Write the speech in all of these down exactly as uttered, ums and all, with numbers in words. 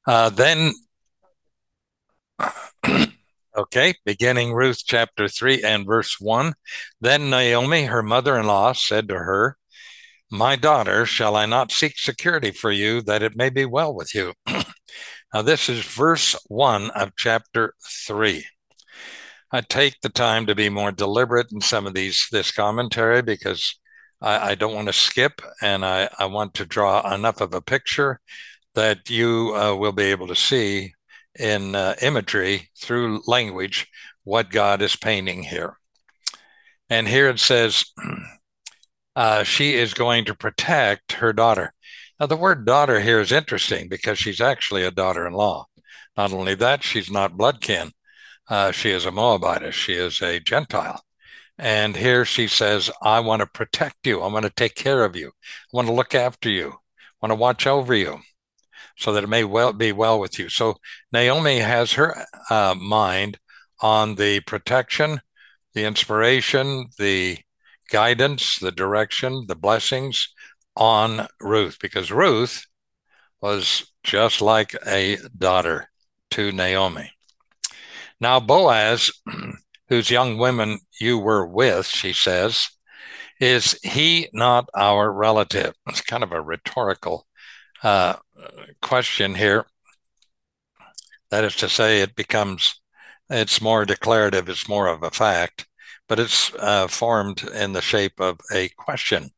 Uh, then, okay, beginning Ruth chapter three and verse one. Then Naomi, her mother in law, said to her, My daughter, shall I not seek security for you, that it may be well with you? Now, this is verse one of chapter three. I take the time to be more deliberate in some of these this commentary because I, I don't want to skip, and I, I want to draw enough of a picture that you uh, will be able to see in uh, imagery through language what God is painting here. And here it says, uh, she is going to protect her daughter. Now, the word daughter here is interesting because she's actually a daughter in law. Not only that, she's not blood kin. Uh, she is a Moabitess. She is a Gentile. And here she says, I want to protect you. I want to take care of you. I want to look after you. I want to watch over you so that it may well be well with you. So Naomi has her uh, mind on the protection, the inspiration, the guidance, the direction, the blessings on Ruth, because Ruth was just like a daughter to Naomi. Now, Boaz, whose young women you were with, she says, is he not our relative? It's kind of a rhetorical uh, question here. That is to say, it becomes, it's more declarative, it's more of a fact, but it's uh, formed in the shape of a question.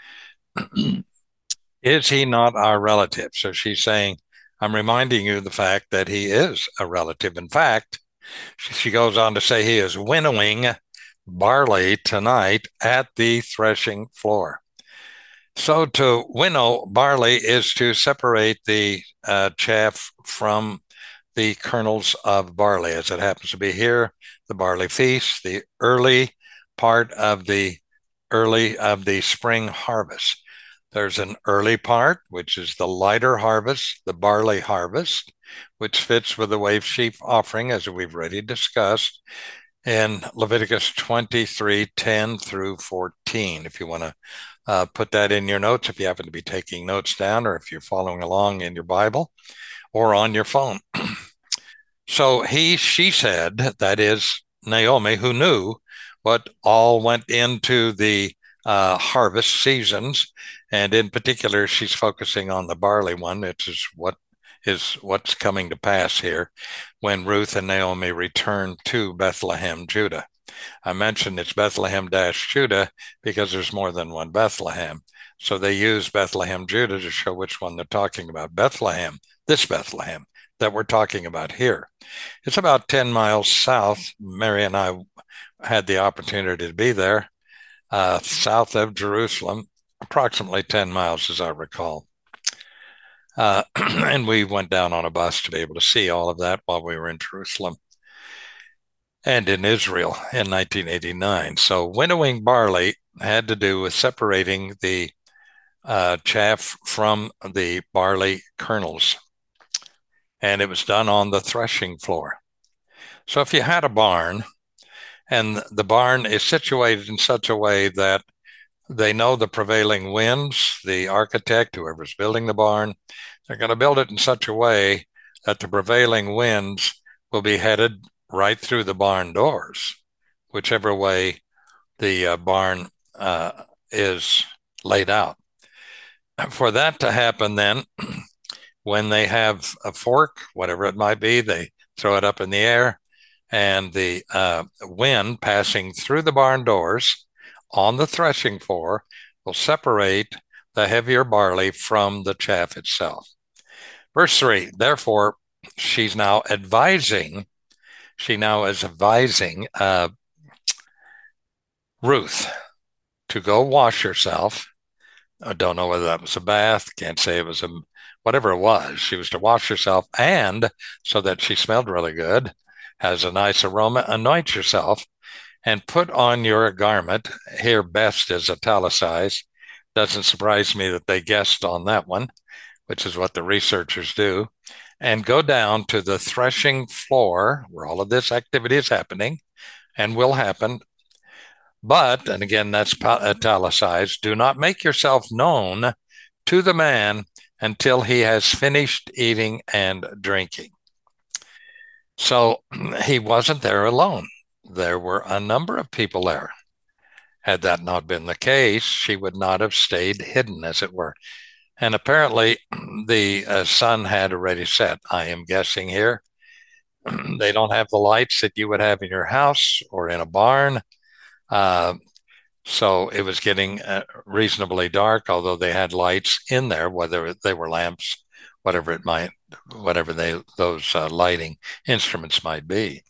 Is he not our relative? So she's saying, I'm reminding you of the fact that he is a relative. In fact, she goes on to say he is winnowing barley tonight at the threshing floor. So to winnow barley is to separate the uh, chaff from the kernels of barley, as it happens to be here, the barley feast, the early part of the early of the spring harvest. There's an early part, which is the lighter harvest, the barley harvest, which fits with the wave sheaf offering, as we've already discussed in Leviticus twenty-three, ten through fourteen. If you want to uh, put that in your notes, if you happen to be taking notes down, or if you're following along in your Bible or on your phone. So he, she said, that is Naomi, who knew what all went into the uh, harvest seasons. And in particular, she's focusing on the barley one, which is what is what's coming to pass here when Ruth and Naomi return to Bethlehem, Judah. I mentioned it's Bethlehem dash Judah because there's more than one Bethlehem. So they use Bethlehem, Judah to show which one they're talking about. Bethlehem, this Bethlehem that we're talking about here. It's about ten miles south. Mary and I had the opportunity to be there, uh, south of Jerusalem, approximately ten miles, as I recall. Uh, and we went down on a bus to be able to see all of that while we were in Jerusalem and in Israel in nineteen eighty-nine. So winnowing barley had to do with separating the uh, chaff from the barley kernels. And it was done on the threshing floor. So if you had a barn, and the barn is situated in such a way that they know the prevailing winds, the architect, whoever's building the barn, they're going to build it in such a way that the prevailing winds will be headed right through the barn doors, whichever way the uh, barn uh, is laid out. For that to happen, then, when they have a fork, whatever it might be, they throw it up in the air, and the uh, wind passing through the barn doors on the threshing floor will separate the heavier barley from the chaff itself. Verse three, therefore, she's now advising, she now is advising uh, Ruth to go wash herself. I don't know whether that was a bath, can't say it was a, whatever it was. She was to wash herself, and so that she smelled really good, has a nice aroma, anoint yourself and put on your garment. Here, best is italicized. Doesn't surprise me that they guessed on that one, which is what the researchers do, and go down to the threshing floor where all of this activity is happening and will happen. But, and again, that's italicized, do not make yourself known to the man until he has finished eating and drinking. So he wasn't there alone. There were a number of people there. Had that not been the case, she would not have stayed hidden, as it were. And apparently, the uh, sun had already set. I am guessing here. They don't have the lights that you would have in your house or in a barn. Uh, so it was getting uh, reasonably dark, although they had lights in there, whether they were lamps, whatever it might, whatever they those uh, lighting instruments might be.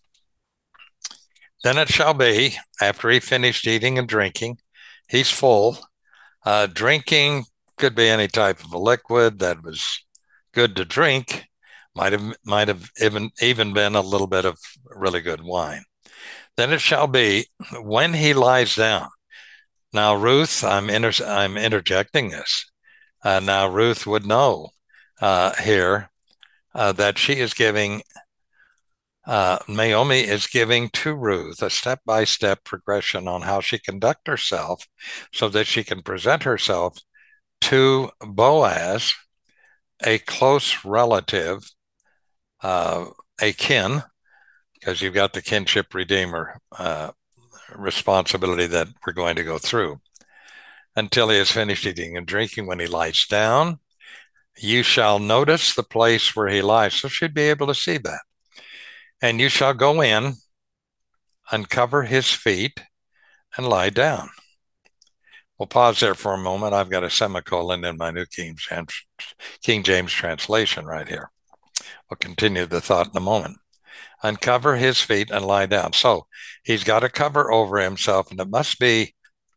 Then it shall be, after he finished eating and drinking, he's full. Uh, drinking could be any type of a liquid that was good to drink. Might have might have even even been a little bit of really good wine. Then it shall be when he lies down. Now, Ruth, I'm inter- I'm interjecting this. Uh, now, Ruth would know uh, here uh, that she is giving uh, Naomi is giving to Ruth a step by step progression on how she conduct herself so that she can present herself to Boaz, a close relative, uh, a kin, because you've got the kinship redeemer uh, responsibility that we're going to go through. Until he has finished eating and drinking, when he lies down, you shall notice the place where he lies. So she'd be able to see that. And you shall go in, uncover his feet, and lie down. We'll pause there for a moment. I've got a semicolon in my New King James, King James translation right here. We'll continue the thought in a moment. Uncover his feet and lie down. So he's got a cover over himself, and it must be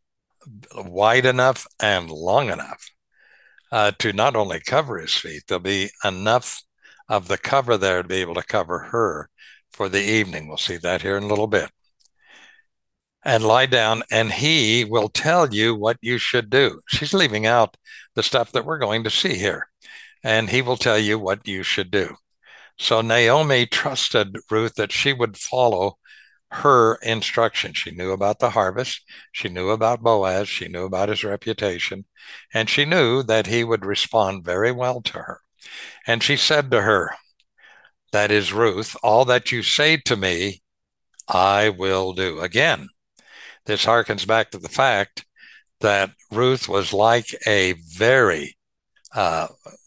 wide enough and long enough uh, to not only cover his feet, there'll be enough of the cover there to be able to cover her for the evening. We'll see that here in a little bit. And lie down, and he will tell you what you should do. She's leaving out the stuff that we're going to see here, and he will tell you what you should do. So Naomi trusted Ruth that she would follow her instruction. She knew about the harvest. She knew about Boaz. She knew about his reputation. And she knew that he would respond very well to her. And she said to her, that is Ruth, all that you say to me, I will do. Again, this harkens back to the fact that Ruth was like a very uh,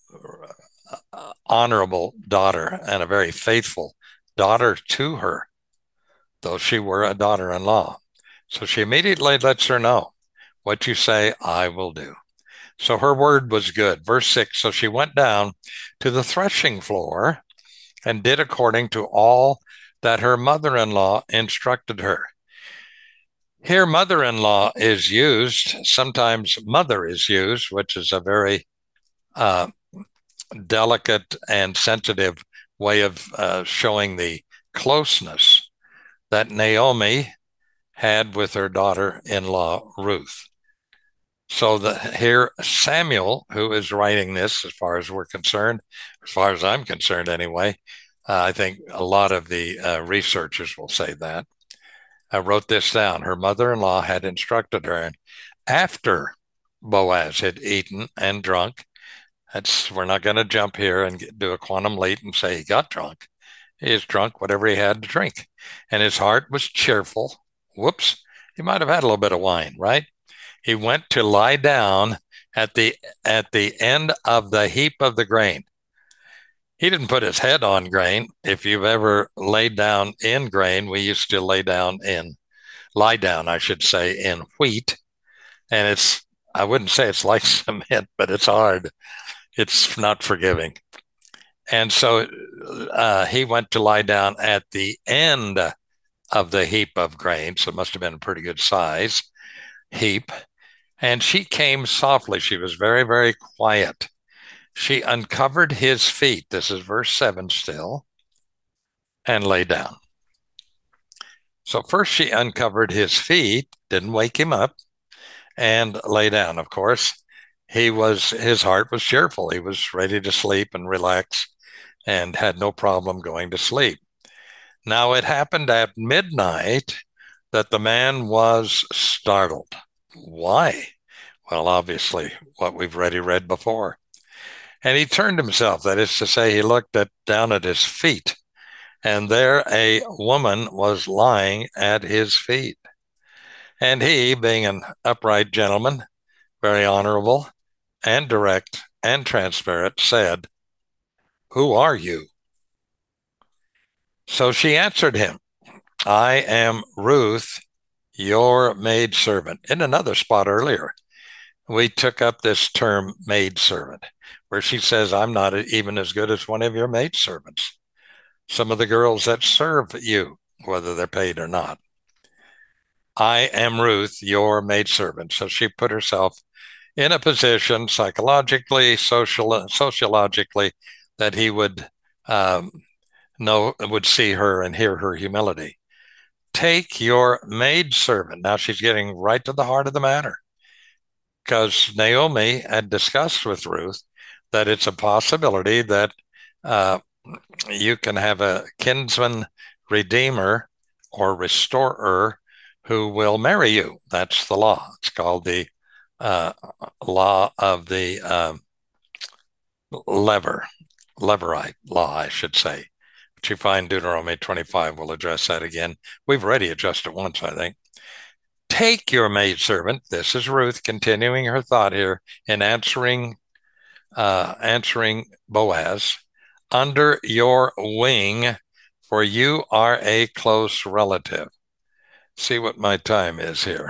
honorable daughter and a very faithful daughter to her, though she were a daughter-in-law. So she immediately lets her know, what you say, I will do. So her word was good. Verse six, so she went down to the threshing floor and did according to all that her mother-in-law instructed her. Here, mother-in-law is used. Sometimes mother is used, which is a very uh, delicate and sensitive way of uh, showing the closeness that Naomi had with her daughter-in-law, Ruth. So the, here, Samuel, who is writing this, as far as we're concerned, as far as I'm concerned anyway, uh, I think a lot of the uh, researchers will say that. I wrote this down. Her mother-in-law had instructed her, and after Boaz had eaten and drunk, that's, we're not going to jump here and get, do a quantum leap and say he got drunk. He is drunk whatever he had to drink, and his heart was cheerful. Whoops, he might have had a little bit of wine, right? He went to lie down at the at the end of the heap of the grain. He didn't put his head on grain. If you've ever laid down in grain, we used to lay down in, lie down, I should say, in wheat. And it's, I wouldn't say it's like cement, but it's hard. It's not forgiving. And so uh, he went to lie down at the end of the heap of grain. So it must have been a pretty good size heap. And she came softly. She was very, very quiet. She uncovered his feet. This is verse seven still, and lay down. So first she uncovered his feet, didn't wake him up, and lay down. Of course, he was, his heart was cheerful. He was ready to sleep and relax and had no problem going to sleep. Now it happened at midnight that the man was startled. Why? Well, obviously, what we've already read before. And he turned himself, that is to say, he looked at, down at his feet, and there a woman was lying at his feet. And he, being an upright gentleman, very honorable and direct and transparent, said, "Who are you?" So she answered him, "I am Ruth, your maidservant." In another spot earlier, we took up this term maidservant, where she says, "I'm not even as good as one of your maidservants. Some of the girls that serve you, whether they're paid or not. I am Ruth, your maidservant." So she put herself in a position psychologically, social, sociologically, that he would um, know, would see her and hear her humility. "Take your maidservant." Now she's getting right to the heart of the matter, because Naomi had discussed with Ruth that it's a possibility that uh, you can have a kinsman redeemer or restorer who will marry you. That's the law. It's called the uh, law of the um, lever, leverite law, I should say. But you find Deuteronomy twenty-five. We'll address that again. We've already addressed it once, I think. "Take your maidservant." This is Ruth continuing her thought here in answering uh, answering Boaz, "under your wing, for you are a close relative." See what my time is here.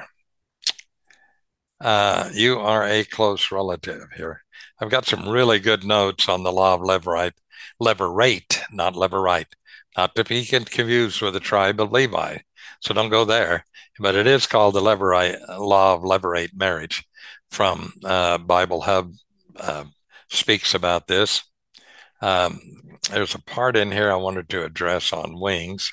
Uh, you are a close relative here. I've got some really good notes on the law of levirate, levirate, not levirate, not to be confused with the tribe of Levi. So don't go there. But it is called the levirate, law of levirate marriage from uh, Bible Hub. Uh, speaks about this. Um, there's a part in here I wanted to address on wings.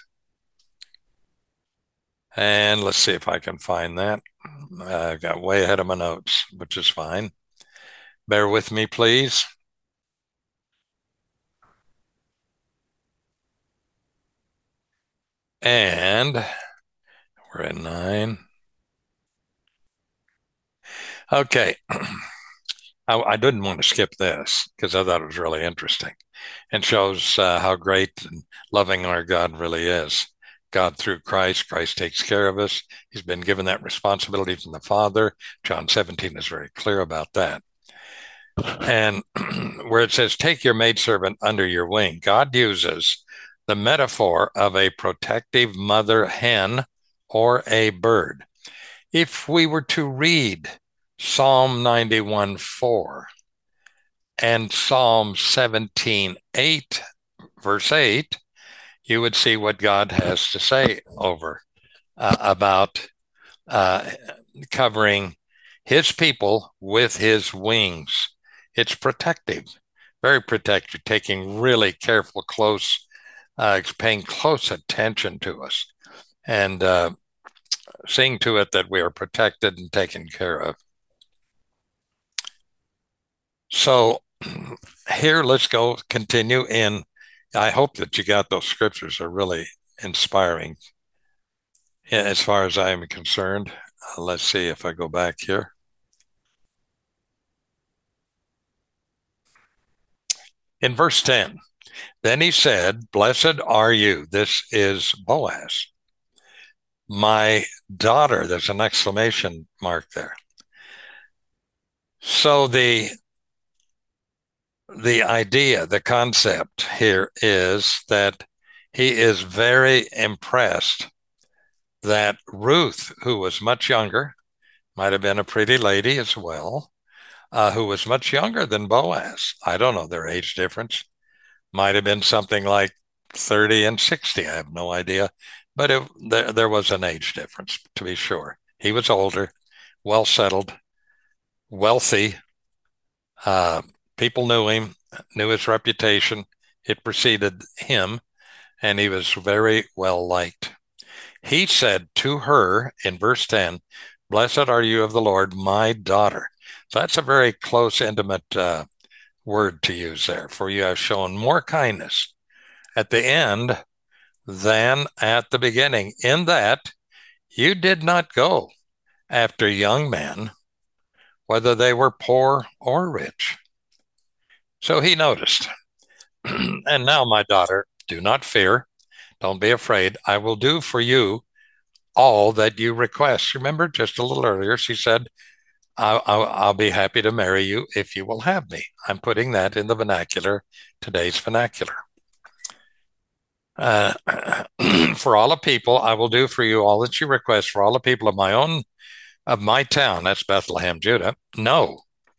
And let's see if I can find that. I got way ahead of my notes, which is fine. Bear with me, please. And we're in nine. Okay. I, I didn't want to skip this because I thought it was really interesting and shows uh, how great and loving our God really is. God through Christ, Christ takes care of us. He's been given that responsibility from the Father. John seventeen is very clear about that. And where it says, "Take your maidservant under your wing," God uses the metaphor of a protective mother hen or a bird. If we were to read Psalm ninety-one four and Psalm seventeen eight, verse eight, you would see what God has to say over uh, about uh, covering his people with his wings. It's protective, very protective, taking really careful, close, uh, paying close attention to us and uh, seeing to it that we are protected and taken care of. So here, let's go continue in. I hope that you got those scriptures are really inspiring as far as I am concerned. Uh, let's see if I go back here. In verse ten, then he said, "Blessed are you." This is Boaz. "My daughter." There's an exclamation mark there. So the the idea, the concept here is that he is very impressed that Ruth, who was much younger, might have been a pretty lady as well, uh, who was much younger than Boaz. I don't know their age difference. Might have been something like thirty and sixty. I have no idea. But it, there, there was an age difference, to be sure. He was older, well settled, wealthy. Uh, people knew him, knew his reputation. It preceded him, and he was very well liked. He said to her in verse ten, "Blessed are you of the Lord, my daughter." So that's a very close, intimate uh, word to use there. "For you have shown more kindness at the end than at the beginning, in that you did not go after young men, whether they were poor or rich." So he noticed. And now, my daughter, do not fear. Don't be afraid. I will do for you all that you request. Remember, just a little earlier, she said, I'll, I'll, I'll be happy to marry you if you will have me. I'm putting that in the vernacular, today's vernacular. Uh, for all the people, I will do for you all that you request. For all the people of my own, of my town, that's Bethlehem, Judah, know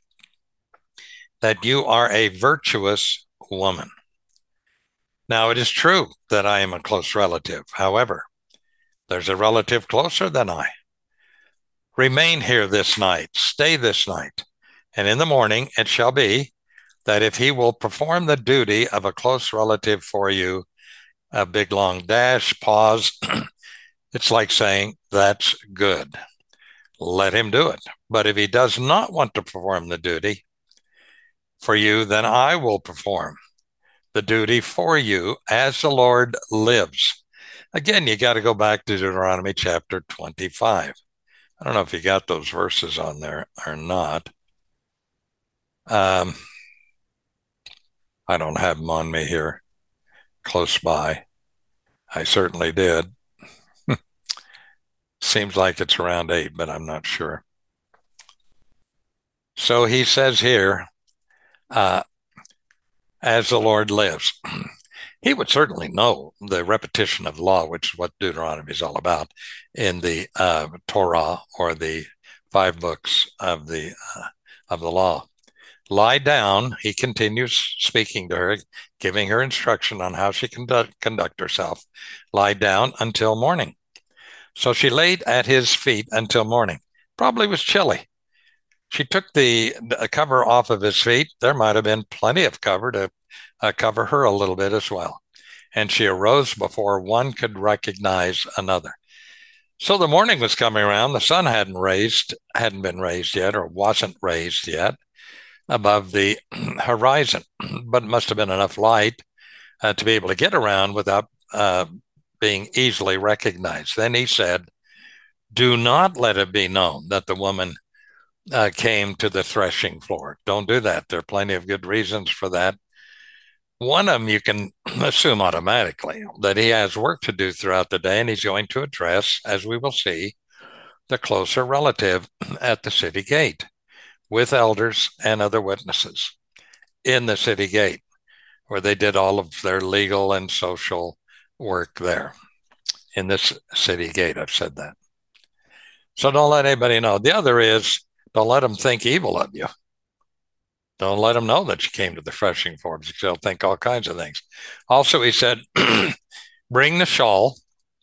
that you are a virtuous woman. Now, it is true that I am a close relative. However, there's a relative closer than I. Remain here this night, stay this night, and in the morning it shall be that if he will perform the duty of a close relative for you, a big long dash, pause, it's like saying, that's good. Let him do it. But if he does not want to perform the duty for you, then I will perform the duty for you as the Lord lives. Again, you got to go back to Deuteronomy chapter twenty-five. I don't know if you got those verses on there or not. Um, I don't have them on me here close by. I certainly did. Seems like it's around eight, but I'm not sure. So he says here, uh, as the Lord lives. He would certainly know the repetition of the law, which is what Deuteronomy is all about, in the uh, Torah, or the five books of the uh, of the law. Lie down, he continues speaking to her, giving her instruction on how she can conduct, conduct herself. Lie down until morning. So she laid at his feet until morning. Probably was chilly. She took the, the cover off of his feet. There might have been plenty of cover to uh, cover her a little bit as well. And she arose before one could recognize another. So the morning was coming around. The sun hadn't raised, hadn't been raised yet, or wasn't raised yet above the horizon, but it must have been enough light uh, to be able to get around without uh, being easily recognized. Then he said, do not let it be known that the woman uh, came to the threshing floor. Don't do that. There are plenty of good reasons for that. One of them you can assume automatically, that he has work to do throughout the day, and he's going to address, as we will see, the closer relative at the city gate with elders and other witnesses in the city gate, where they did all of their legal and social work there in this city gate. I've said that. So don't let anybody know. The other is, don't let them think evil of you. Don't let them know that you came to the threshing floor, because they'll think all kinds of things. Also, he said, bring the shawl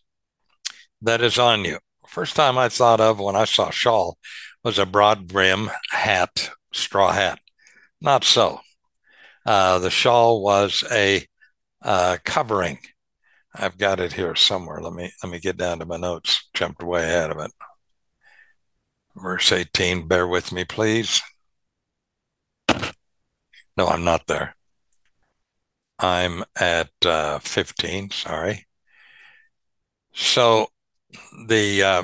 that is on you. First time I thought of when I saw shawl was a broad brim hat, straw hat. Not so. Uh, the shawl was a uh, covering. I've got it here somewhere. Let me let me get down to my notes. Jumped way ahead of it. Verse eighteen. Bear with me, please. No, I'm not there. I'm at uh, fifteen. Sorry. So the uh,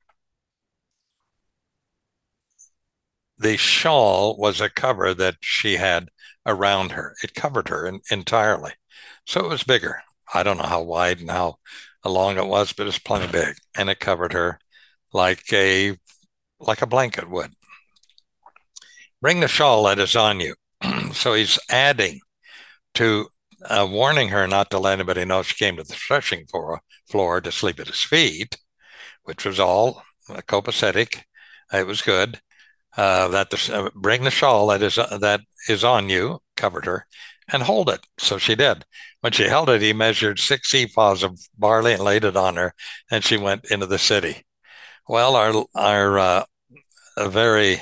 the shawl was a cover that she had around her. It covered her in, entirely. So it was bigger. I don't know how wide and how long it was, but it's plenty big, and it covered her like a like a blanket would. Bring the shawl that is on you. So he's adding to uh, warning her not to let anybody know she came to the threshing floor, floor to sleep at his feet, which was all uh, copacetic. It was good. Uh, that the, uh, bring the shawl that is uh, that is on you, covered her, and hold it. So she did. When she held it, he measured six ephahs of barley and laid it on her, and she went into the city. Well, our our uh, very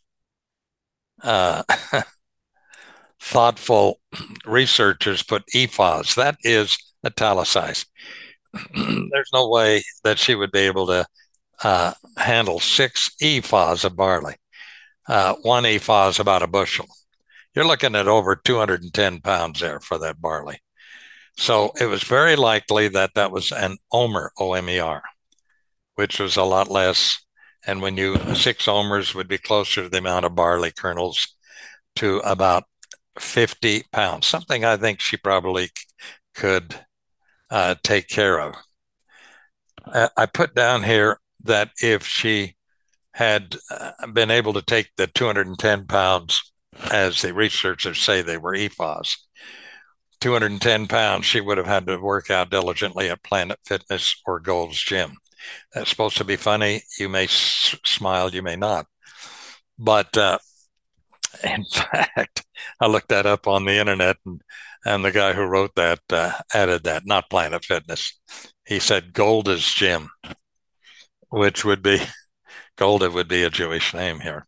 uh, thoughtful researchers put ephahs. That is italicized. There's no way that she would be able to uh, handle six ephahs of barley. Uh, one ephah is about a bushel. You're looking at over two hundred ten pounds there for that barley. So it was very likely that that was an omer, O M E R, which was a lot less. And when you, six omers would be closer to the amount of barley kernels to about fifty pounds, something I think she probably could uh, take care of. I put down here that if she had uh, been able to take the two hundred ten pounds, as the researchers say they were ephahs, two hundred ten pounds, she would have had to work out diligently at Planet Fitness or Gold's Gym. That's supposed to be funny. You may s- smile, you may not. But uh, in fact, I looked that up on the internet, and, and the guy who wrote that uh, added that, not Planet Fitness. He said Gold's Gym, which would be Golda would be a Jewish name here.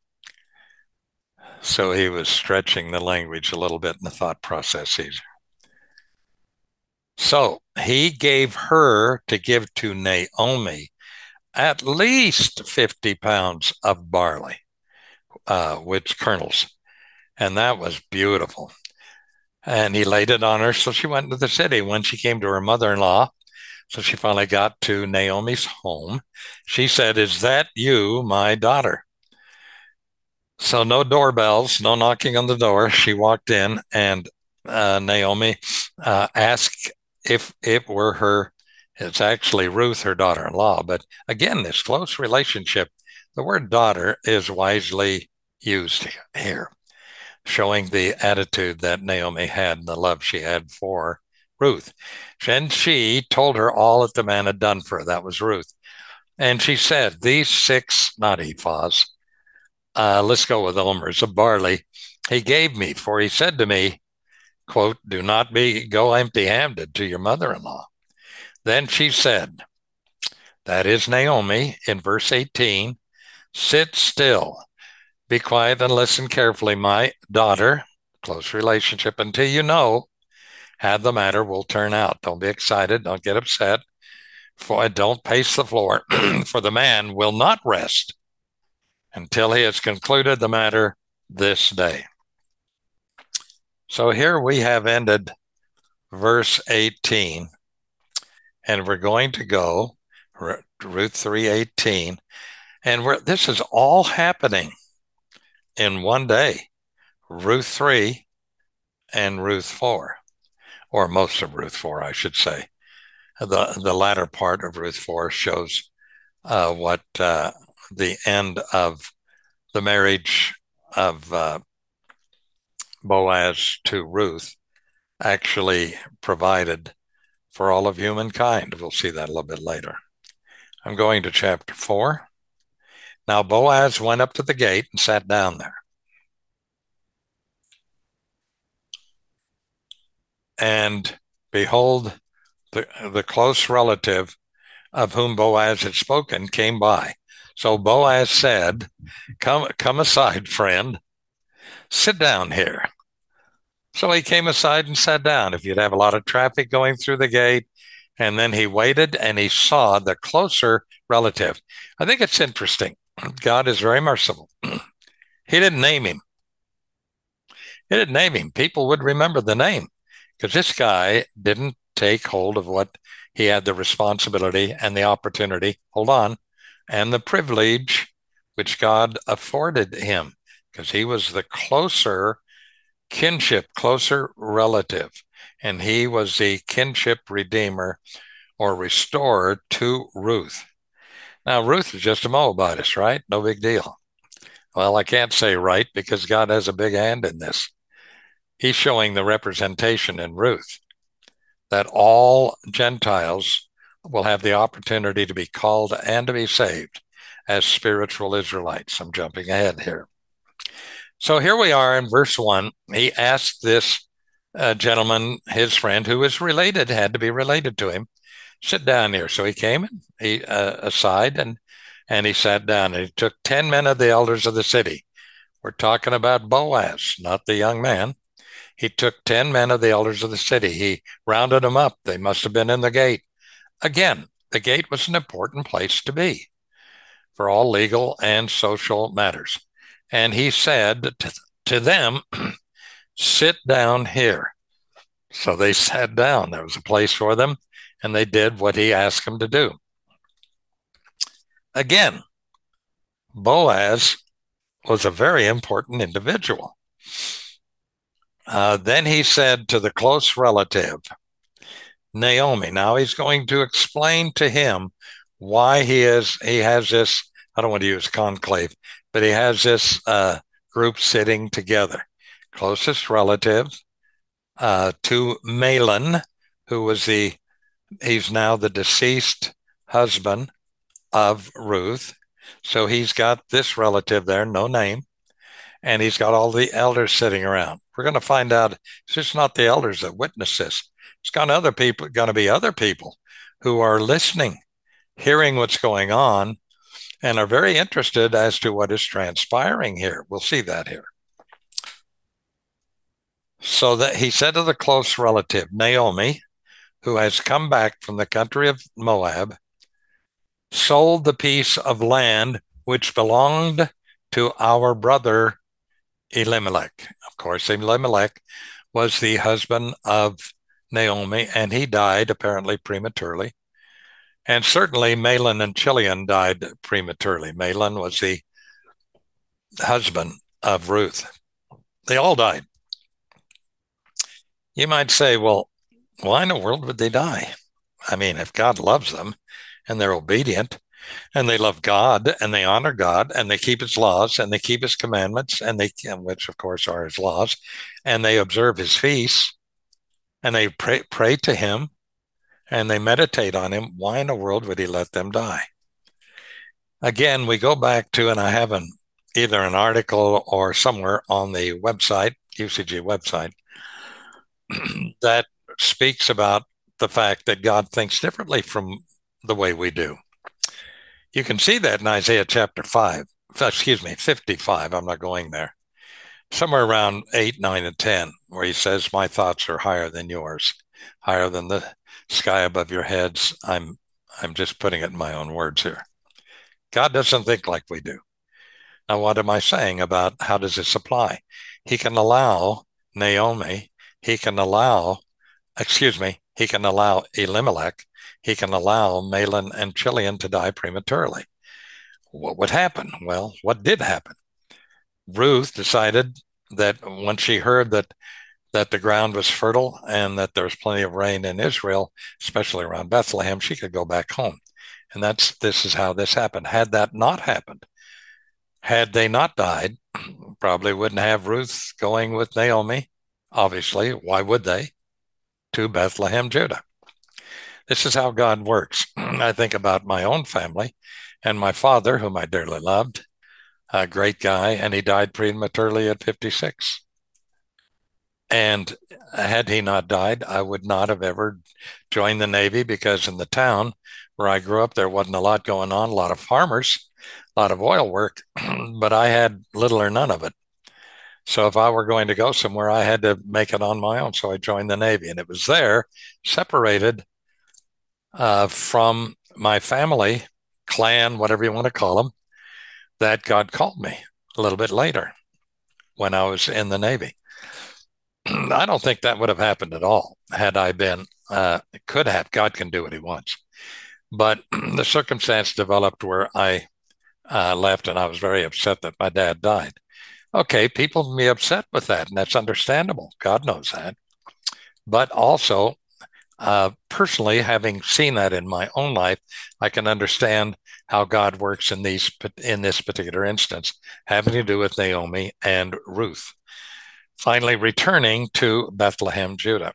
So he was stretching the language a little bit in the thought processes. So he gave her to give to Naomi at least fifty pounds of barley, uh, which kernels. And that was beautiful. And he laid it on her. So she went into the city. When she came to her mother in law, so she finally got to Naomi's home, she said, "Is that you, my daughter?" So no doorbells, no knocking on the door. She walked in, and uh, Naomi uh, asked if it were her. It's actually Ruth, her daughter-in-law. But again, this close relationship, the word daughter is wisely used here, showing the attitude that Naomi had and the love she had for Ruth. And she told her all that the man had done for her. That was Ruth. And she said, "These six, not ephahs, uh, let's go with omers of barley, he gave me, for he said to me, quote, 'Do not be go empty-handed to your mother-in-law.'" Then she said, that is Naomi in verse eighteen, "Sit still, be quiet and listen carefully, my daughter," close relationship, "until you know how the matter will turn out. Don't be excited. Don't get upset. For don't pace the floor, for the man will not rest until he has concluded the matter this day." So here we have ended verse eighteen, and we're going to go Ruth three eighteen, and we're, this is all happening in one day. Ruth three and Ruth four, or most of Ruth four, I should say. The, the latter part of Ruth four shows uh, what uh, the end of the marriage of uh, Boaz to Ruth actually provided for all of humankind. We'll see that a little bit later. I'm going to chapter four. Now Boaz went up to the gate and sat down there. And behold, the, the close relative of whom Boaz had spoken came by. So Boaz said, come, come aside, friend. Sit down here. So he came aside and sat down. If you'd have a lot of traffic going through the gate, and then he waited and he saw the closer relative. I think it's interesting. God is very merciful. He didn't name him. He didn't name him. People would remember the name because this guy didn't take hold of what he had the responsibility and the opportunity, hold on, and the privilege which God afforded him because he was the closer kinship, closer relative, and he was the kinship redeemer or restorer to Ruth. Now, Ruth is just a Moabitess, right? No big deal. Well, I can't say right because God has a big hand in this. He's showing the representation in Ruth that all Gentiles will have the opportunity to be called and to be saved as spiritual Israelites. I'm jumping ahead here. So here we are in verse one. He asked this uh, gentleman, his friend, who was related, had to be related to him, sit down here. So he came he, uh, aside and, and he sat down, and he took ten men of the elders of the city. We're talking about Boaz, not the young man. He took ten men of the elders of the city. He rounded them up. They must have been in the gate. Again, the gate was an important place to be for all legal and social matters. And he said to, to them, sit down here. So they sat down. There was a place for them, and they did what he asked them to do. Again, Boaz was a very important individual. Uh, then he said to the close relative, Naomi. Now he's going to explain to him why he is he has this. I don't want to use conclave, but he has this uh, group sitting together. Closest relative uh, to Mahlon, who was the he's now the deceased husband of Ruth. So he's got this relative there, no name, and he's got all the elders sitting around. We're going to find out it's just not the elders that witness this. It's got other people, going to be other people who are listening, hearing what's going on, and are very interested as to what is transpiring here. We'll see that here. So that he said to the close relative, Naomi, who has come back from the country of Moab, sold the piece of land which belonged to our brother Elimelech. Of course, Elimelech was the husband of Naomi, and he died apparently prematurely. And certainly Mahlon and Chilion died prematurely. Mahlon was the husband of Ruth. They all died. You might say, well, why in the world would they die? I mean, if God loves them and they're obedient and they love God and they honor God and they keep his laws and they keep his commandments, and they, which of course are his laws, and they observe his feasts and they pray, pray to him and they meditate on him, why in the world would he let them die? Again, we go back to, and I have an, either an article or somewhere on the website, U C G website, that speaks about the fact that God thinks differently from the way we do. You can see that in Isaiah chapter five, excuse me, fifty-five. I'm not going there. Somewhere around eight, nine, and ten, where he says, my thoughts are higher than yours, higher than the sky above your heads. I'm, I'm just putting it in my own words here. God doesn't think like we do. Now, what am I saying about how does this apply? He can allow Naomi, he can allow, excuse me, he can allow Elimelech, he can allow Mahlon and Chilion to die prematurely. What would happen? Well, what did happen? Ruth decided that when she heard that that the ground was fertile and that there was plenty of rain in Israel, especially around Bethlehem, she could go back home. And that's this is how this happened. Had that not happened, had they not died, probably wouldn't have Ruth going with Naomi. Obviously, why would they? To Bethlehem, Judah. This is how God works. I think about my own family and my father, whom I dearly loved, a great guy, and he died prematurely at fifty-six. And had he not died, I would not have ever joined the Navy, because in the town where I grew up, there wasn't a lot going on, a lot of farmers, a lot of oil work, but I had little or none of it. So if I were going to go somewhere, I had to make it on my own. So I joined the Navy, and it was there, separated uh, from my family, clan, whatever you want to call them, that God called me a little bit later when I was in the Navy. I don't think that would have happened at all had I been, uh, it could have. God can do what he wants. But the circumstance developed where I uh, left, and I was very upset that my dad died. Okay, people can be upset with that, and that's understandable. God knows that. But also, uh, personally, having seen that in my own life, I can understand how God works in these in this particular instance, having to do with Naomi and Ruth. Finally, returning to Bethlehem, Judah.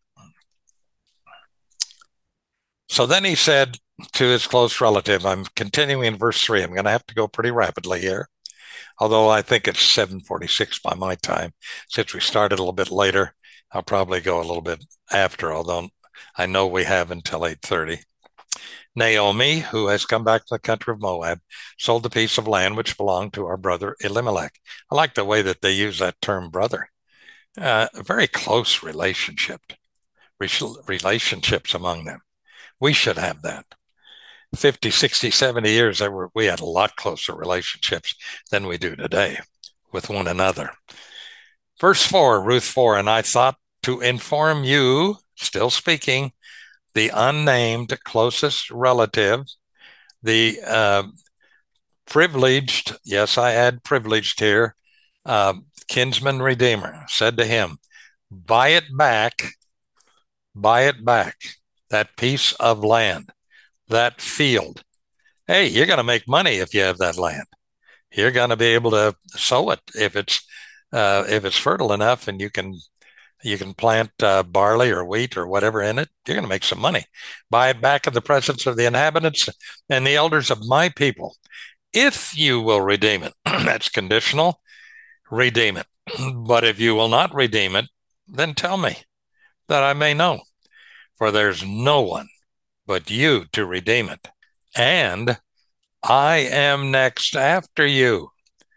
So then he said to his close relative, I'm continuing in verse three. I'm going to have to go pretty rapidly here, although I think it's seven forty-six by my time. Since we started a little bit later, I'll probably go a little bit after, although I know we have until eight thirty. Naomi, who has come back to the country of Moab, sold the piece of land which belonged to our brother Elimelech. I like the way that they use that term brother. Uh, a very close relationship, relationships among them. We should have that. fifty, sixty, seventy years, were, we had a lot closer relationships than we do today with one another. Verse four, Ruth four, and I thought to inform you, still speaking, the unnamed closest relative, the uh, privileged, yes, I add privileged here, uh, kinsman redeemer, said to him, buy it back, buy it back, that piece of land, that field. Hey, you're going to make money if you have that land. You're going to be able to sow it if it's uh, if it's fertile enough, and you can you can plant uh, barley or wheat or whatever in it. You're going to make some money. Buy it back in the presence of the inhabitants and the elders of my people. If you will redeem it, that's conditional. Redeem it. But if you will not redeem it, then tell me, that I may know. For there's no one but you to redeem it. And I am next after you.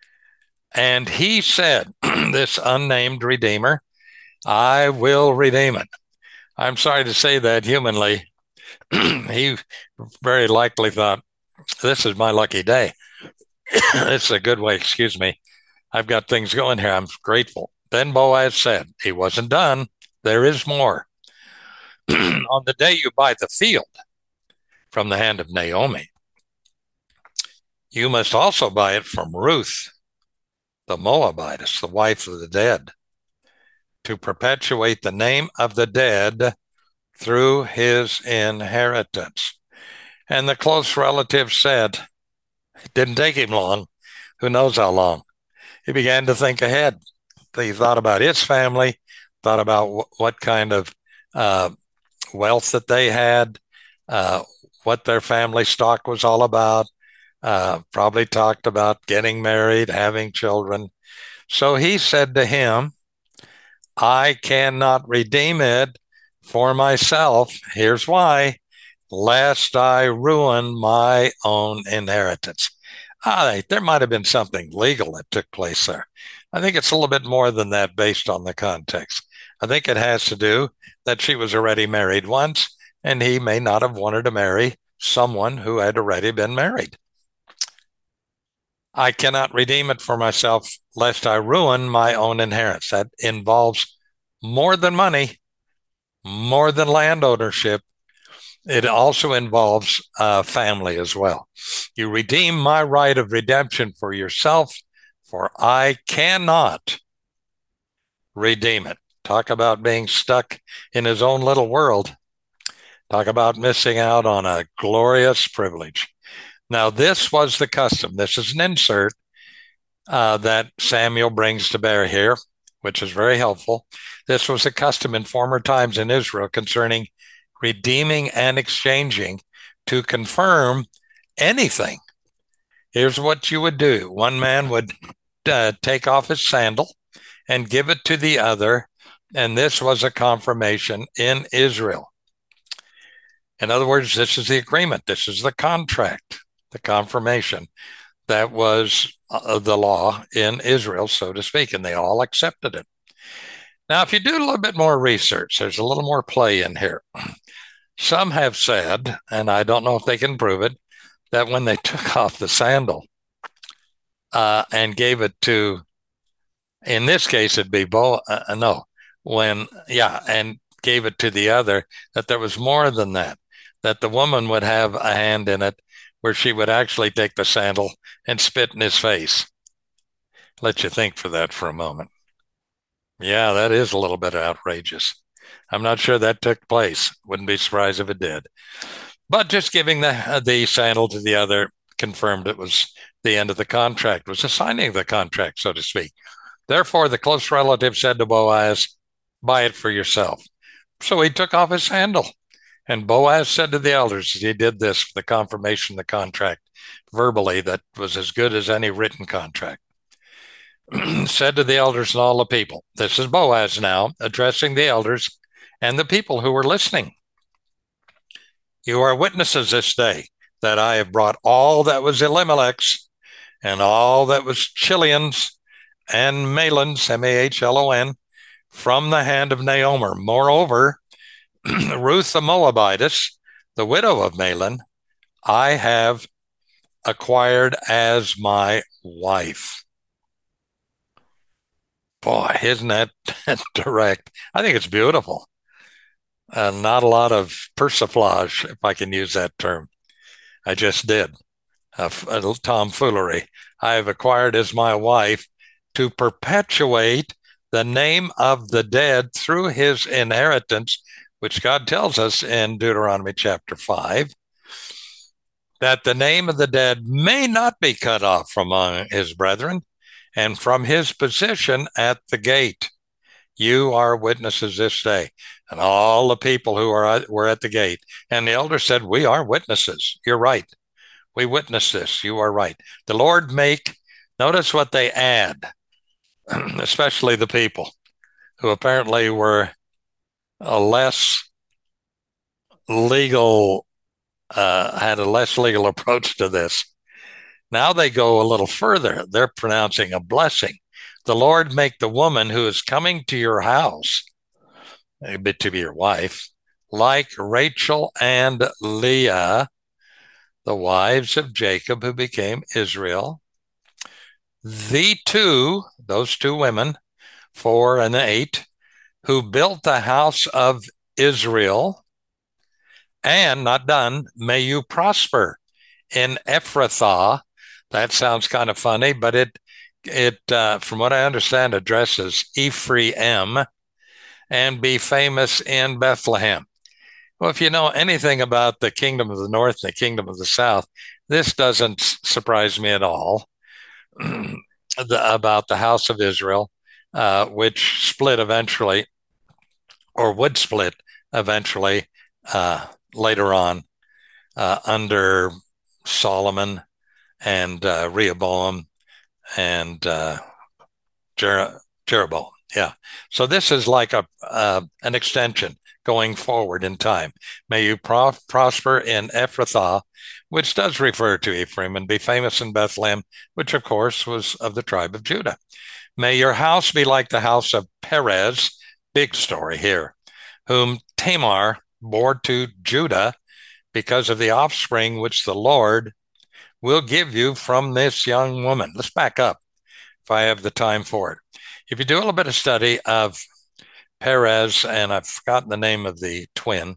And he said, this unnamed Redeemer, I will redeem it. I'm sorry to say that humanly. He very likely thought, this is my lucky day. It's a good way, excuse me. I've got things going here. I'm grateful. Then Boaz said, he wasn't done. There is more. On the day you buy the field from the hand of Naomi, you must also buy it from Ruth, the Moabitess, the wife of the dead, to perpetuate the name of the dead through his inheritance. And the close relative said, it didn't take him long. Who knows how long? He began to think ahead. He thought about his family, thought about w- what kind of uh, wealth that they had, uh, what their family stock was all about, uh, probably talked about getting married, having children. So he said to him, I cannot redeem it for myself. Here's why, lest I ruin my own inheritance. Ah, there might have been something legal that took place there. I think it's a little bit more than that based on the context. I think it has to do that she was already married once, and he may not have wanted to marry someone who had already been married. I cannot redeem it for myself, lest I ruin my own inheritance. That involves more than money, more than land ownership. It also involves uh, family as well. You redeem my right of redemption for yourself, for I cannot redeem it. Talk about being stuck in his own little world. Talk about missing out on a glorious privilege. Now, this was the custom. This is an insert uh, that Samuel brings to bear here, which is very helpful. This was a custom in former times in Israel concerning redeeming and exchanging to confirm anything. Here's what you would do. One man would uh, take off his sandal and give it to the other, and this was a confirmation in Israel. In other words, this is the agreement. This is the contract, the confirmation that was uh, the law in Israel, so to speak, and they all accepted it. Now, if you do a little bit more research, there's a little more play in here. Some have said, and I don't know if they can prove it, that when they took off the sandal uh, and gave it to, in this case, it'd be Bo, uh, no, when, yeah, and gave it to the other, that there was more than that, that the woman would have a hand in it where she would actually take the sandal and spit in his face. Let you think for that for a moment. Yeah, that is a little bit outrageous. I'm not sure that took place. Wouldn't be surprised if it did. But just giving the the sandal to the other confirmed it was the end of the contract, was the signing of the contract, so to speak. Therefore, the close relative said to Boaz, buy it for yourself. So he took off his sandal. And Boaz said to the elders, he did this for the confirmation of the contract verbally, that was as good as any written contract. Said to the elders and all the people, this is Boaz now addressing the elders and the people who were listening. You are witnesses this day that I have brought all that was Elimelech's and all that was Chilion's and Mahlon's, M A H L O N, from the hand of Naomi. Moreover, Ruth the Moabitess, the widow of Mahlon, I have acquired as my wife. Boy, isn't that direct? I think it's beautiful. Uh, not a lot of persiflage, if I can use that term. I just did. Uh, tomfoolery. I have acquired as my wife to perpetuate the name of the dead through his inheritance, which God tells us in Deuteronomy chapter five, that the name of the dead may not be cut off from among his brethren and from his position at the gate. You are witnesses this day. And all the people who are were at the gate. And the elder said, we are witnesses. You're right. We witness this. You are right. The Lord make, notice what they add, especially the people who apparently were a less legal, uh, had a less legal approach to this. Now they go a little further. They're pronouncing a blessing. The Lord make the woman who is coming to your house, a bit to be your wife, like Rachel and Leah, the wives of Jacob who became Israel. The two, those two women, four and eight, who built the house of Israel, and not done, may you prosper in Ephrathah. That sounds kind of funny, but it, it uh, from what I understand, addresses Ephraim, and be famous in Bethlehem. Well, if you know anything about the kingdom of the north and the kingdom of the south, this doesn't surprise me at all about the house of Israel, uh, which split eventually, or would split eventually uh, later on uh, under Solomon and uh, Rehoboam and uh, Jer- Jeroboam. Yeah. So this is like a uh, an extension going forward in time. May you pro- prosper in Ephrathah, which does refer to Ephraim, and be famous in Bethlehem, which of course was of the tribe of Judah. May your house be like the house of Perez, big story here, whom Tamar bore to Judah because of the offspring which the Lord will give you from this young woman. Let's back up if I have the time for it. If you do a little bit of study of Perez, and I've forgotten the name of the twin,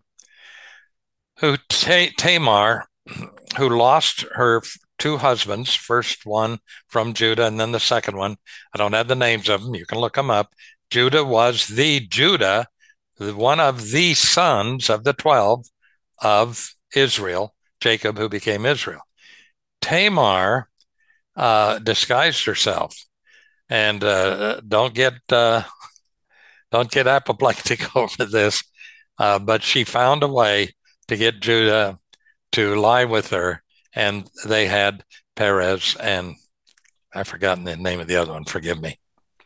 who Tamar, who lost her two husbands, first one from Judah and then the second one. I don't have the names of them. You can look them up. Judah was the Judah, one of the sons of the twelve of Israel, Jacob, who became Israel. Tamar uh, disguised herself, and uh, don't get uh, don't get apoplectic over this, uh, but she found a way to get Judah to lie with her, and they had Perez, and I've forgotten the name of the other one. Forgive me.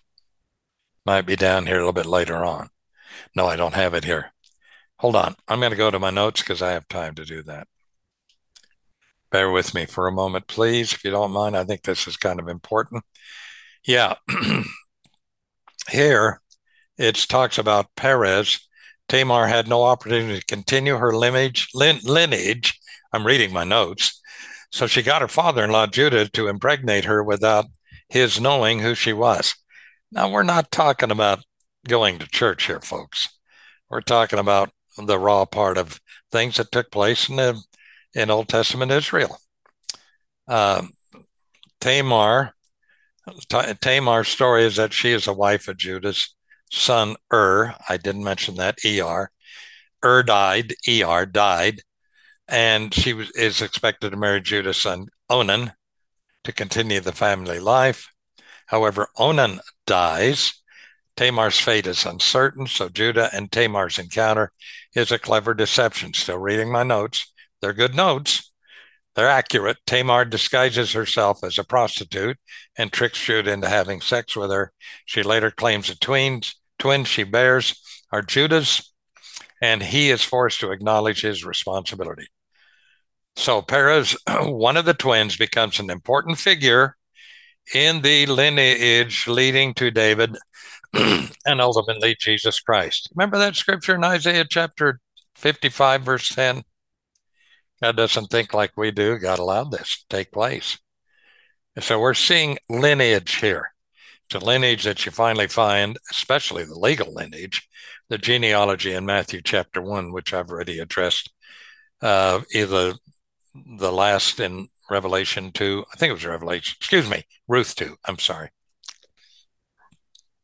Might be down here a little bit later on. No, I don't have it here. Hold on. I'm going to go to my notes because I have time to do that. Bear with me for a moment, please, if you don't mind. I think this is kind of important. Yeah. Here it talks about Perez. Tamar had no opportunity to continue her lineage. Lin- lineage. I'm reading my notes. So she got her father-in-law, Judah, to impregnate her without his knowing who she was. Now, we're not talking about going to church here, folks. We're talking about the raw part of things that took place in the in Old Testament Israel. Um, Tamar, T- Tamar's story is that she is a wife of Judah's son Ur. I didn't mention that, E R. Ur died, E R died, and she was, is expected to marry Judah's son Onan to continue the family life. However, Onan dies. Tamar's fate is uncertain, so Judah and Tamar's encounter is a clever deception. Still reading my notes. They're good notes. They're accurate. Tamar disguises herself as a prostitute and tricks Judah into having sex with her. She later claims the twins, twins she bears are Judah's, and he is forced to acknowledge his responsibility. So Perez, one of the twins, becomes an important figure in the lineage leading to David and ultimately Jesus Christ. Remember that scripture in Isaiah chapter fifty-five, verse ten? God doesn't think like we do. God allowed this to take place. And so we're seeing lineage here. It's a lineage that you finally find, especially the legal lineage, the genealogy in Matthew chapter one, which I've already addressed, uh, either the last in Revelation two, I think it was Revelation, excuse me, Ruth two, I'm sorry.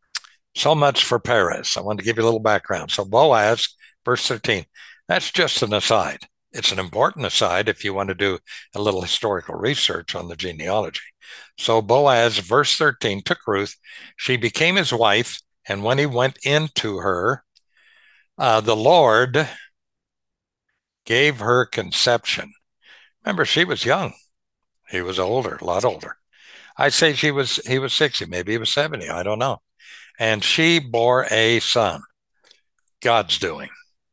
So much for Perez. I want to give you a little background. So Boaz, verse thirteen, that's just an aside. It's an important aside if you want to do a little historical research on the genealogy. So Boaz, verse thirteen, took Ruth. She became his wife. And when he went into her, uh, the Lord gave her conception. Remember, she was young. He was older, a lot older. I'd say she was, he was sixty, maybe he was seventy. I don't know. And she bore a son. God's doing.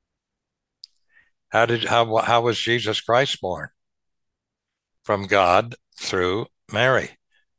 How did how how was Jesus Christ born? From God through Mary.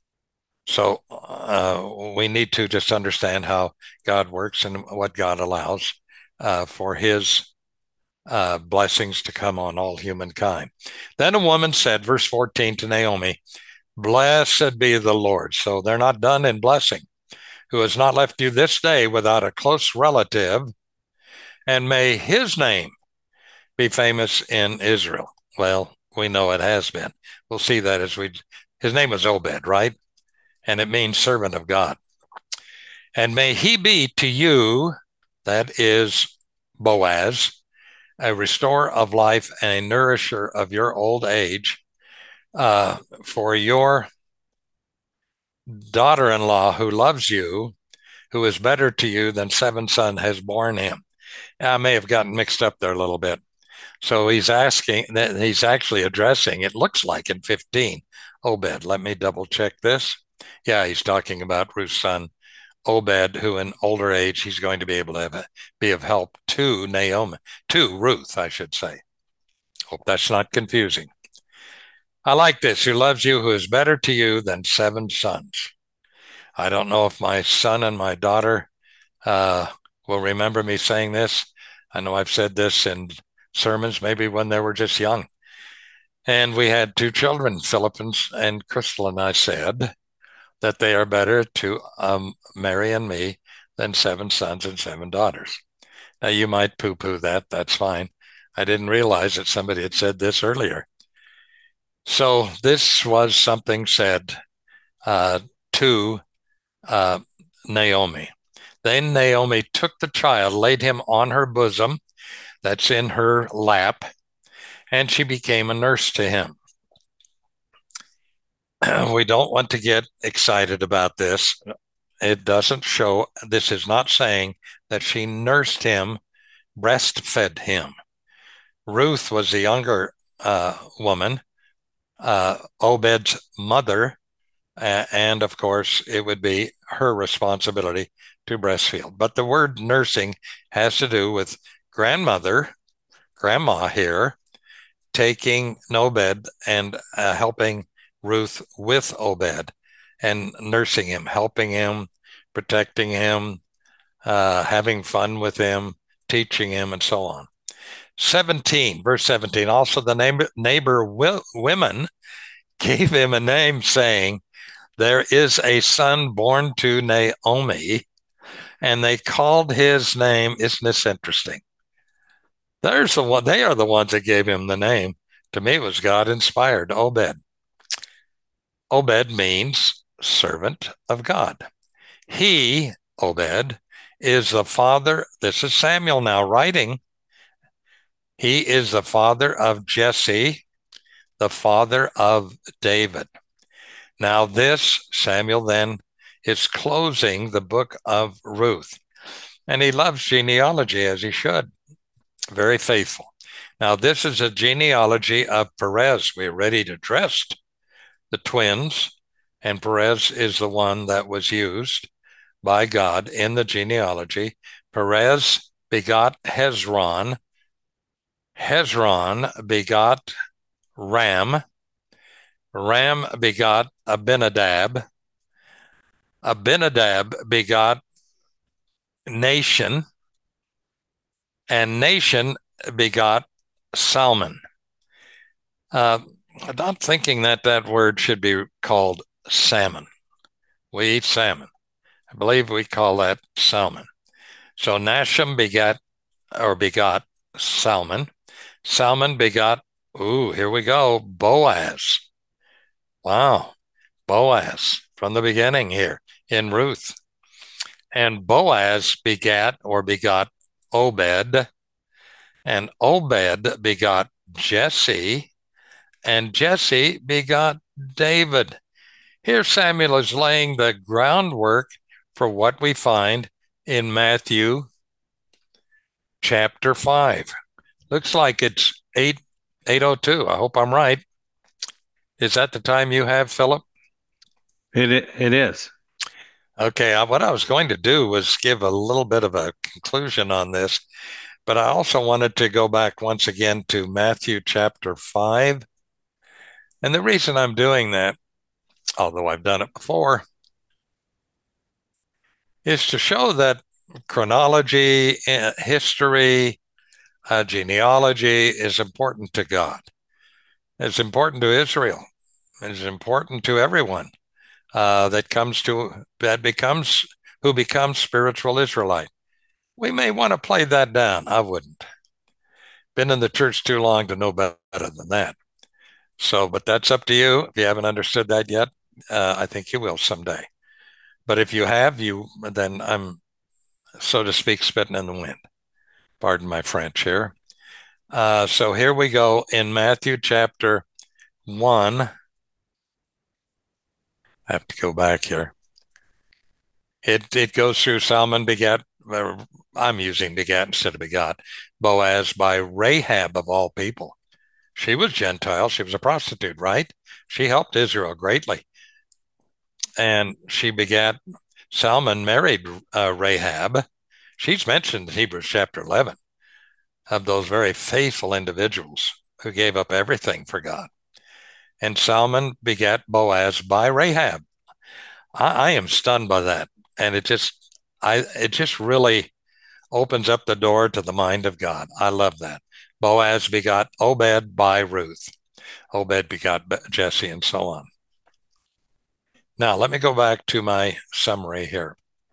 So uh, we need to just understand how God works and what God allows uh, for His uh, blessings to come on all humankind. Then a woman said, verse fourteen to Naomi, "Blessed be the Lord." So they're not done in blessing. "Who has not left you this day without a close relative, and may His name be famous in Israel." Well, we know it has been. We'll see that as we. His name was Obed, right? And it means servant of God. "And may he be to you," that is Boaz, "a restorer of life and a nourisher of your old age. Uh, for your daughter-in-law who loves you, who is better to you than seven sons, has borne him." I may have gotten mixed up there a little bit. So he's asking, he's actually addressing, it looks like in fifteen, Obed. Let me double check this. Yeah, he's talking about Ruth's son, Obed, who in older age, he's going to be able to have a, be of help to Naomi, to Ruth, I should say. Hope that's not confusing. "I like this. Who loves you, who is better to you than seven sons." I don't know if my son and my daughter uh, will remember me saying this. I know I've said this in sermons, maybe when they were just young. And we had two children, Philip and, and Crystal, and I said that they are better to um, Mary and me than seven sons and seven daughters. Now, you might poo poo that. That's fine. I didn't realize that somebody had said this earlier. So, this was something said uh, to uh, Naomi. Then Naomi took the child, laid him on her bosom, that's in her lap, and she became a nurse to him. We don't want to get excited about this. It doesn't show, this is not saying that she nursed him, breastfed him. Ruth was the younger uh, woman, uh, Obed's mother, uh, and of course, it would be her responsibility to breastfeed. But the word nursing has to do with grandmother, grandma here, taking Obed and uh, helping Ruth with Obed and nursing him, helping him, protecting him, uh, having fun with him, teaching him, and so on. seventeen, verse seventeen, also the neighbor, neighbor women gave him a name, saying, "There is a son born to Naomi," and they called his name. Isn't this interesting? There's the one, they are the ones that gave him the name. To me, it was God inspired, Obed. Obed means servant of God. He, Obed, is the father. This is Samuel now writing. He is the father of Jesse, the father of David. Now, this, Samuel then is closing the book of Ruth. And he loves genealogy as he should. Very faithful. Now, this is a genealogy of Perez. We already addressed the twins, and Perez is the one that was used by God in the genealogy. Perez begot Hezron. Hezron begot Ram. Ram begot Abinadab. Abinadab begot Nation. And Nation begot Salmon. Uh, I'm not thinking that that word should be called salmon. We eat salmon. I believe we call that salmon. So Nasham begat or begot Salmon. Salmon begot, ooh, here we go, Boaz. Wow, Boaz from the beginning here in Ruth. And Boaz begat or begot Obed, and Obed begot Jesse, and Jesse begot David. Here, Samuel is laying the groundwork for what we find in Matthew chapter five. Looks like it's eight eight oh two. I hope I'm right. Is that the time you have, Philip? It it is. Okay, I, what I was going to do was give a little bit of a conclusion on this, but I also wanted to go back once again to Matthew chapter five. And the reason I'm doing that, although I've done it before, is to show that chronology, eh, history, uh, genealogy is important to God. It's important to Israel. It's important to everyone uh, that comes to that becomes who becomes spiritual Israelite. We may want to play that down. I wouldn't. Been in the church too long to know better than that. So, but that's up to you. If you haven't understood that yet, uh, I think you will someday. But if you have, you then I'm, so to speak, spitting in the wind. Pardon my French here. Uh, so here we go in Matthew chapter one. I have to go back here. It it goes through Salmon begat. I'm using begat instead of begot. Boaz by Rahab of all people. She was Gentile. She was a prostitute, right? She helped Israel greatly, and she begat. Salmon married uh, Rahab. She's mentioned in Hebrews chapter eleven of those very faithful individuals who gave up everything for God. And Salmon begat Boaz by Rahab. I, I am stunned by that, and it just, I, it just really opens up the door to the mind of God. I love that. Boaz begot Obed by Ruth. Obed begot Jesse, and so on. Now, let me go back to my summary here.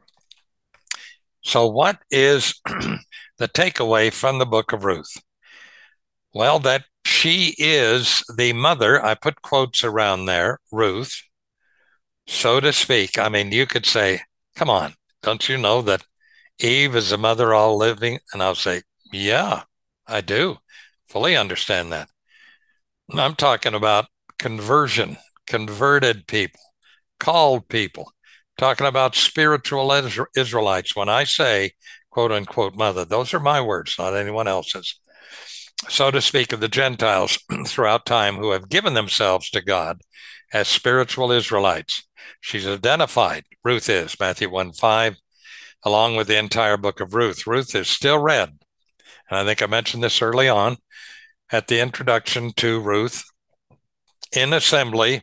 So, what is the takeaway from the book of Ruth? Well, that she is the mother, I put quotes around there, Ruth, so to speak. I mean, you could say, come on, don't you know that Eve is the mother all living? And I'll say, yeah, I do fully understand that. I'm talking about conversion, converted people, called people, talking about spiritual Israelites. When I say, quote unquote, mother, those are my words, not anyone else's. So to speak, of the Gentiles throughout time who have given themselves to God as spiritual Israelites. She's identified, Ruth is, Matthew one five, along with the entire book of Ruth. Ruth is still read. And I think I mentioned this early on at the introduction to Ruth in assembly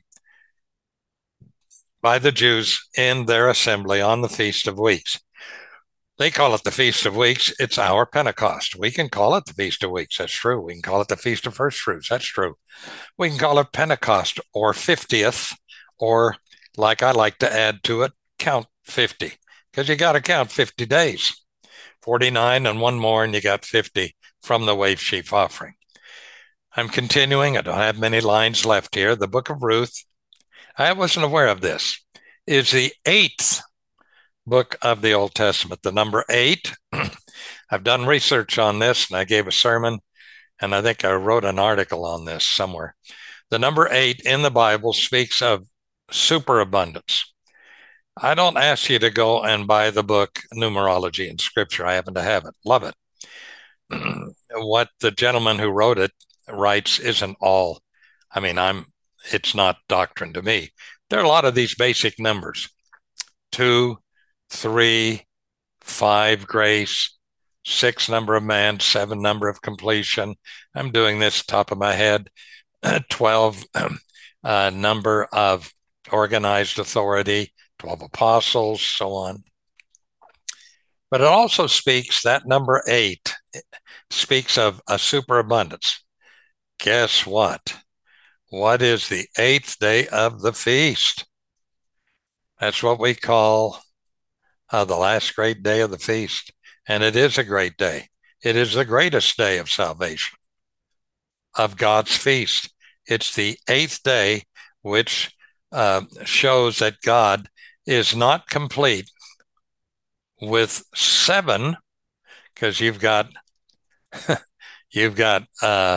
by the Jews in their assembly on the Feast of Weeks. They call it the Feast of Weeks. It's our Pentecost. We can call it the Feast of Weeks. That's true. We can call it the Feast of First Fruits. That's true. We can call it Pentecost or fiftieth, or like I like to add to it, count fifty, because you got to count fifty days, forty-nine and one more, and you got fifty from the wave sheaf offering. I'm continuing. I don't have many lines left here. The book of Ruth, I wasn't aware of this, is the eighth book of the Old Testament. The number eight, I've done research on this and I gave a sermon, and I think I wrote an article on this somewhere. The number eight in the Bible speaks of superabundance. I don't ask you to go and buy the book Numerology in Scripture. I happen to have it. Love it. What the gentleman who wrote it writes isn't all, I mean, I'm, it's not doctrine to me. There are a lot of these basic numbers: two, three, five, grace, six, number of man, seven, number of completion. I'm doing this top of my head. twelve, uh, number of organized authority, twelve apostles, so on. But it also speaks, that number eight speaks of a superabundance. Guess what? What is the eighth day of the feast? That's what we call uh, the last great day of the feast. And it is a great day. It is the greatest day of salvation, of God's feast. It's the eighth day, which uh, shows that God is not complete with seven, because you've got you've got uh,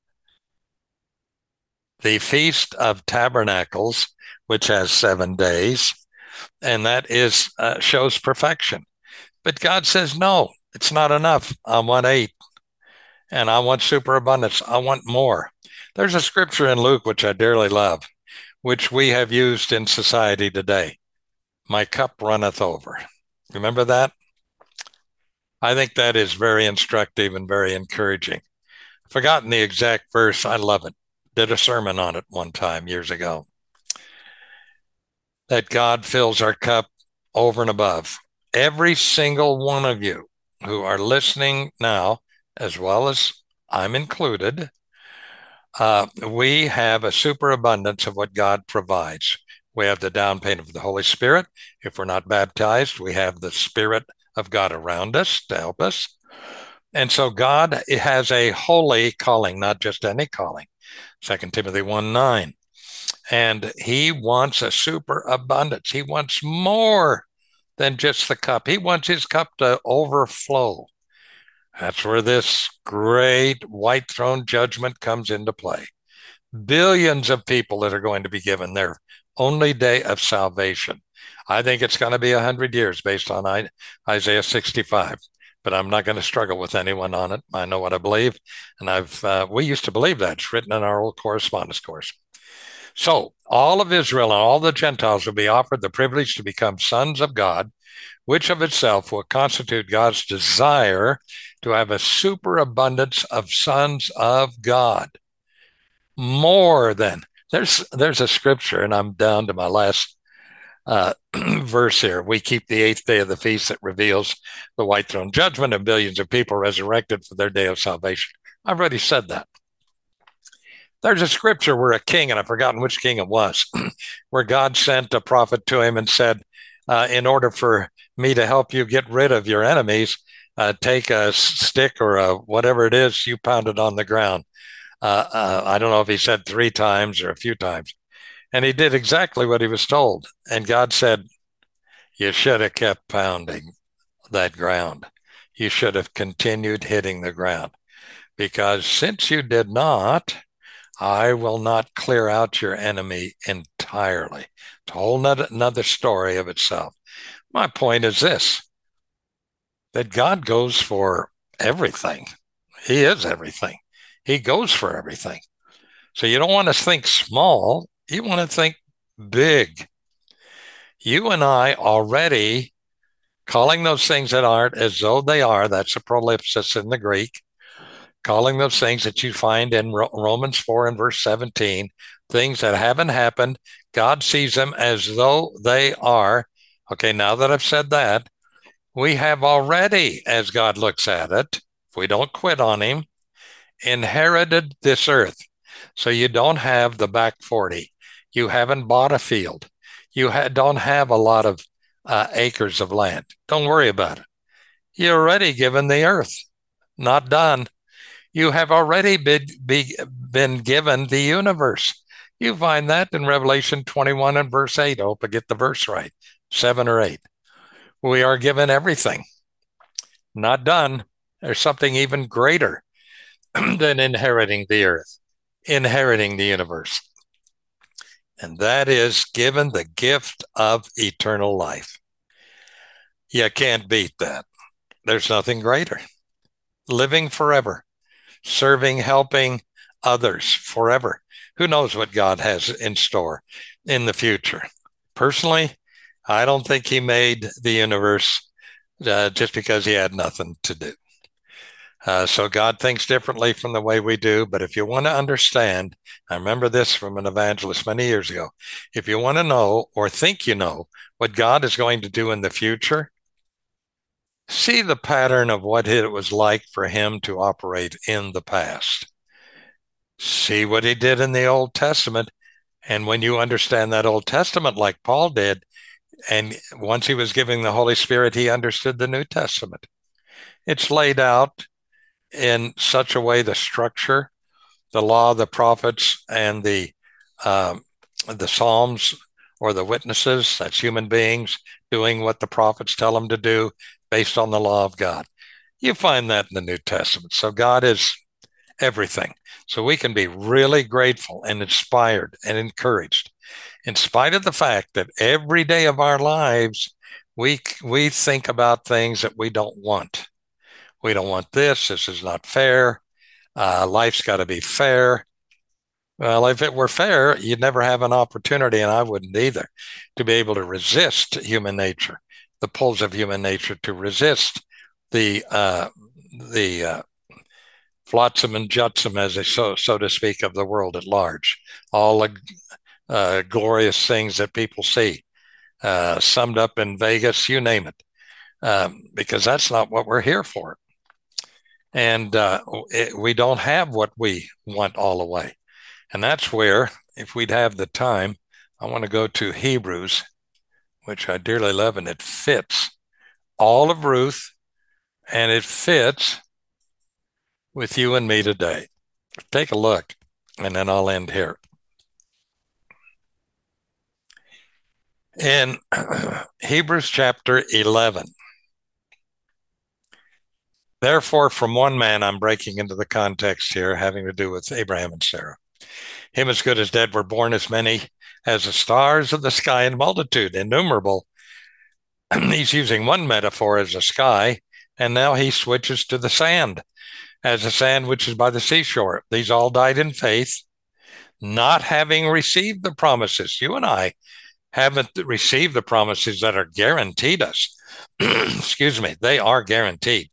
the Feast of Tabernacles, which has seven days, and that is uh, shows perfection. But God says, no, it's not enough. I want eight, and I want superabundance. I want more. There's a scripture in Luke, which I dearly love, which we have used in society today. My cup runneth over. Remember that? I think that is very instructive and very encouraging. I've forgotten the exact verse. I love it. Did a sermon on it one time years ago. That God fills our cup over and above. Every single one of you who are listening now, as well as I'm included, uh, we have a superabundance of what God provides. We have the down payment of the Holy Spirit. If we're not baptized, we have the Spirit of God around us to help us. And so God has a holy calling, not just any calling. Second Timothy one nine. And he wants a superabundance. He wants more than just the cup. He wants his cup to overflow. That's where this great white throne judgment comes into play. Billions of people that are going to be given their only day of salvation. I think it's going to be one hundred years based on Isaiah sixty-five, but I'm not going to struggle with anyone on it. I know what I believe, and I've uh, we used to believe that. It's written in our old correspondence course. So all of Israel and all the Gentiles will be offered the privilege to become sons of God, which of itself will constitute God's desire to have a superabundance of sons of God. More than, there's there's a scripture, and I'm down to my last uh, verse here. We keep the eighth day of the feast that reveals the white throne judgment and billions of people resurrected for their day of salvation. I've already said that. There's a scripture where a king, and I've forgotten which king it was, where God sent a prophet to him and said, uh, in order for me to help you get rid of your enemies, uh, take a stick or a whatever it is, you pound it on the ground. Uh, uh, I don't know if he said three times or a few times. And he did exactly what he was told. And God said, you should have kept pounding that ground. You should have continued hitting the ground. Because since you did not, I will not clear out your enemy entirely. It's a whole nother, another story of itself. My point is this, that God goes for everything. He is everything. He goes for everything. So you don't want to think small. You want to think big. You and I already calling those things that aren't as though they are. That's a prolepsis in the Greek. Calling those things that you find in Romans four and verse seventeen, things that haven't happened. God sees them as though they are. Okay, now that I've said that, we have already, as God looks at it, if we don't quit on him, inherited this earth. So you don't have the back forty. You haven't bought a field. You ha- don't have a lot of uh, acres of land. Don't worry about it. You're already given the earth. Not done. You have already been, be, been given the universe. You find that in Revelation twenty-one and verse eight. I hope I get the verse right, seven or eight. We are given everything. Not done. There's something even greater than inheriting the earth, inheriting the universe. And that is given the gift of eternal life. You can't beat that. There's nothing greater. Living forever. Serving, helping others forever. Who knows what God has in store in the future? Personally, I don't think he made the universe uh, just because he had nothing to do. Uh, so God thinks differently from the way we do. But if you want to understand, I remember this from an evangelist many years ago. If you want to know or think you know what God is going to do in the future, see the pattern of what it was like for him to operate in the past. See what he did in the Old Testament. And when you understand that Old Testament like Paul did, and once he was giving the Holy Spirit, he understood the New Testament. It's laid out in such a way, the structure, the law, the prophets, and the um, the Psalms or the witnesses, that's human beings doing what the prophets tell them to do based on the law of God. You find that in the New Testament. So God is everything. So we can be really grateful and inspired and encouraged, in spite of the fact that every day of our lives, we, we think about things that we don't want. We don't want this. This is not fair. Uh, life's got to be fair. Well, if it were fair, you'd never have an opportunity, and I wouldn't either, to be able to resist human nature, the pulls of human nature, to resist the uh, the uh, flotsam and jetsam, as they so so to speak, of the world at large. All the uh, glorious things that people see, uh, summed up in Vegas, you name it, um, because that's not what we're here for. And uh, it, we don't have what we want all the way. And that's where, if we'd have the time, I want to go to Hebrews, which I dearly love, and it fits all of Ruth, and it fits with you and me today. Take a look, and then I'll end here. In Hebrews chapter eleven, therefore, from one man, I'm breaking into the context here, having to do with Abraham and Sarah. Him as good as dead were born as many as the stars of the sky in multitude, innumerable. He's using one metaphor as the sky, and now he switches to the sand, as the sand which is by the seashore. These all died in faith, not having received the promises. You and I haven't received the promises that are guaranteed us. Excuse me, they are guaranteed.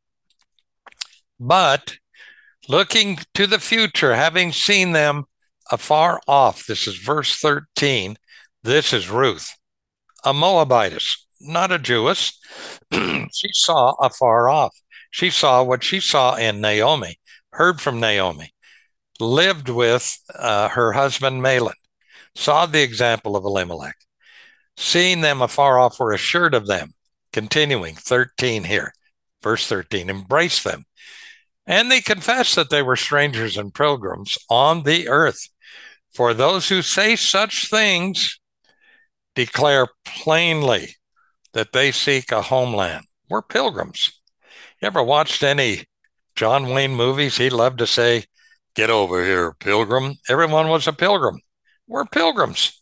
But looking to the future, having seen them afar off, this is verse thirteen. This is Ruth, a Moabitess, not a Jewess. She saw afar off. She saw what she saw in Naomi, heard from Naomi, lived with uh, her husband Mahlon, saw the example of Elimelech. Seeing them afar off, were assured of them. Continuing, thirteen here, verse thirteen, embrace them. And they confessed that they were strangers and pilgrims on the earth. For those who say such things declare plainly that they seek a homeland. We're pilgrims. You ever watched any John Wayne movies? He loved to say, "Get over here, pilgrim." Everyone was a pilgrim. We're pilgrims.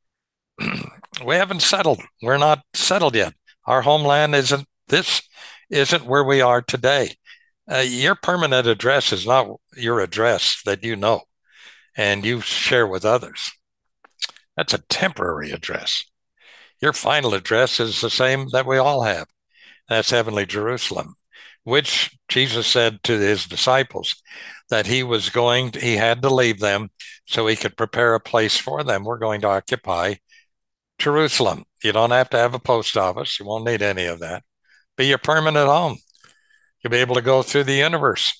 We haven't settled. We're not settled yet. Our homeland isn't, this isn't where we are today. Uh, your permanent address is not your address that you know and you share with others. That's a temporary address. Your final address is the same that we all have. That's heavenly Jerusalem, which Jesus said to his disciples that he was going to, he had to leave them so he could prepare a place for them. We're going to occupy Jerusalem. You don't have to have a post office. You won't need any of that. Be your permanent home. You'll be able to go through the universe.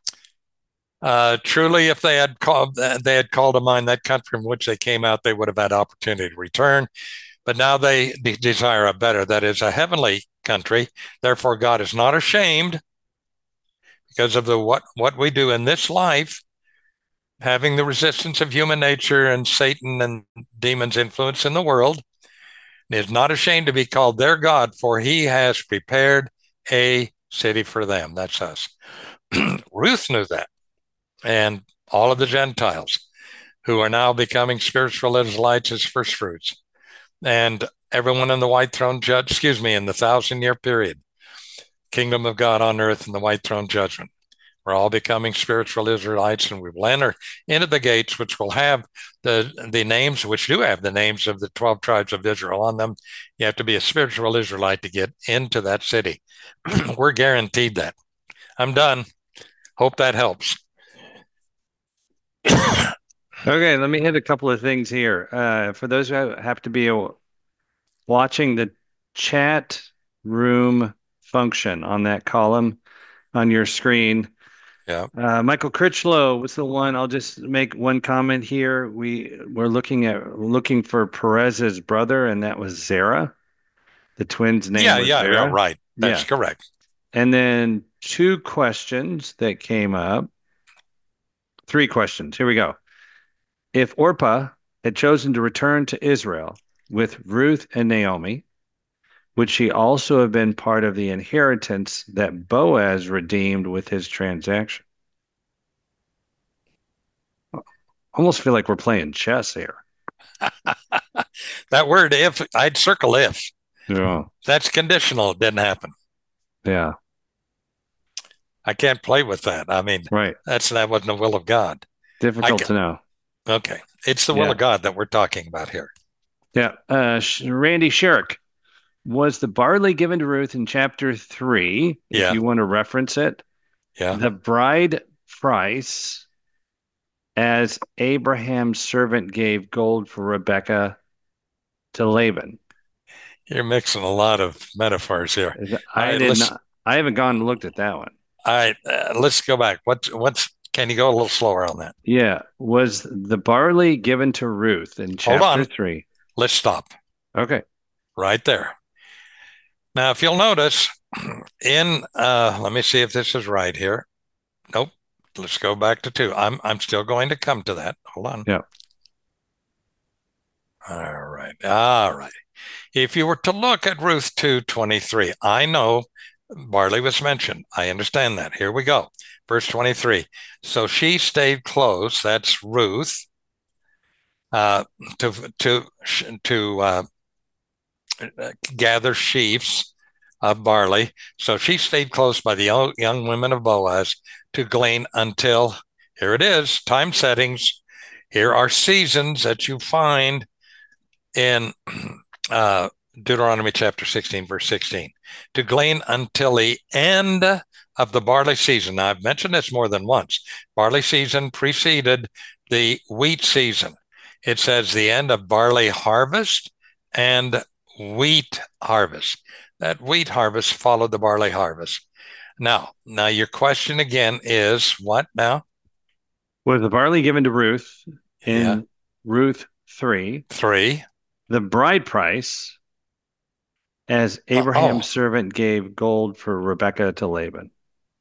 Uh, truly, if they had called, they had called to mind that country from which they came out, they would have had opportunity to return. But now they de- desire a better, that is, a heavenly country. Therefore, God is not ashamed because of the what what we do in this life, having the resistance of human nature and Satan and demons' influence in the world, is not ashamed to be called their God, for he has prepared a city for them. That's us. Ruth knew that. And all of the Gentiles who are now becoming spiritual Israelites as first fruits. And everyone in the white throne judge, excuse me, in the thousand year period, kingdom of God on earth and the white throne judgment. We're all becoming spiritual Israelites, and we will enter into the gates, which will have the the names, which do have the names of the twelve tribes of Israel on them. You have to be a spiritual Israelite to get into that city. We're guaranteed that. I'm done. Hope that helps. Okay, let me hit a couple of things here. Uh, for those who have to be a, watching the chat room function on that column on your screen. Yeah. Uh, Michael Critchlow was the one. I'll just make one comment here. We were looking at looking for Perez's brother, and that was Zerah. The twins' name Yeah, was yeah, Zerah. yeah, right. That's Yeah. correct. And then two questions that came up. Three questions. Here we go. If Orpah had chosen to return to Israel, with Ruth and Naomi? Would she also have been part of the inheritance that Boaz redeemed with his transaction? Almost feel like we're playing chess here. That word if, I'd circle if. Yeah. That's conditional. It didn't happen. Yeah. I can't play with that. I mean, Right. that's that wasn't the will of God. I Difficult to know. okay. It's the will Yeah. of God that we're talking about here. Yeah. Uh, Randy Sherrick, was the barley given to Ruth in chapter three, if Yeah. you want to reference it, Yeah. the bride price as Abraham's servant gave gold for Rebekah to Laban? You're mixing a lot of metaphors here. All I right. did Let's, not, I haven't gone and looked at that one. all right. Uh, let's go back. What's, what's, can you go a little slower on that? Yeah. Was the barley given to Ruth in Hold chapter on. three? Let's stop Okay. right there. Now, if you'll notice in, uh, let me see if this is right here. Nope. Let's go back to two. I'm, I'm still going to come to that. Hold on. Yeah. All right. All right. If you were to look at Ruth two twenty-three, I know barley was mentioned. I understand that. Here we go. Verse twenty-three. So she stayed close. That's Ruth. Uh, to to to uh, gather sheaves of barley. So she stayed close by the young women of Boaz to glean until, here it is, time settings. Here are seasons that you find in uh, Deuteronomy chapter sixteen, verse sixteen, to glean until the end of the barley season. Now, I've mentioned this more than once. Barley season preceded the wheat season. It says the end of barley harvest and wheat harvest. That wheat harvest followed the barley harvest. Now, now your question again is what now? Was the barley given to Ruth in Yeah. Ruth three? Three. The bride price as Abraham's Oh, servant gave gold for Rebekah to Laban.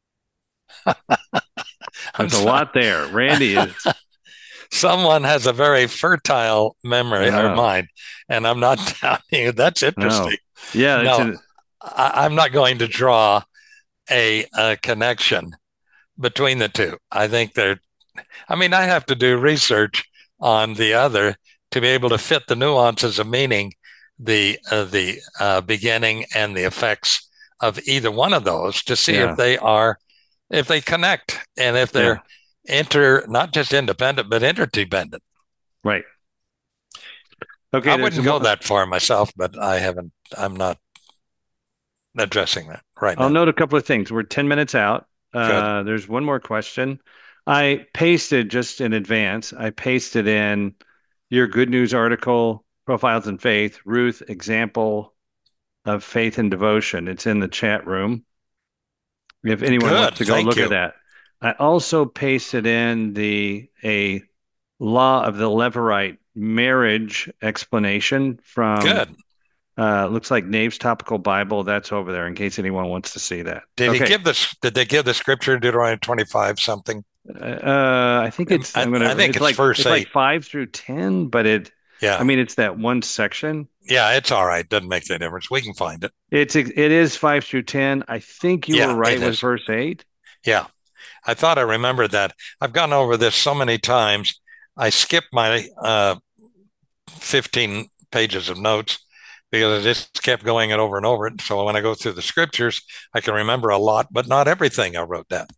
I'm There's a sorry. lot there. Randy is, Someone has a very fertile memory I or know. mind, and I'm not doubting you. That's interesting. No. Yeah, it's No, a, I, I'm not going to draw a, a connection between the two. I think they're, I mean, I have to do research on the other to be able to fit the nuances of meaning, the uh, the uh, beginning and the effects of either one of those to see if yeah, they are, if they connect and if yeah, they're inter, not just independent, but interdependent. right. Okay, I there's wouldn't go one. that far myself, but I haven't, I'm not addressing that right I'll now. note a couple of things. We're ten minutes out. Good. Uh, there's one more question. I pasted just in advance, I pasted in your good news article, Profiles in Faith, Ruth, example of faith and devotion. It's in the chat room if anyone wants Good. to go Thank look at you. that. I also pasted in the a law of the Levirate marriage explanation from Good. uh looks like Nave's Topical Bible. That's over there in case anyone wants to see that. Did he Okay. give this? Did they give the scripture in Deuteronomy twenty-five something? Uh, I think it's I, I'm I gonna think it's it's like verse it's like eight. five through ten, but it I Yeah. mean it's that one section. Yeah. It's all right. Doesn't make any difference. We can find it. It's it is five through ten. I think you were Yeah, right it with is. verse eight. Yeah. I thought I remembered that. I've gone over this so many times. I skipped my uh, fifteen pages of notes because I just kept going it over and over. So when I go through the scriptures, I can remember a lot, but not everything I wrote down.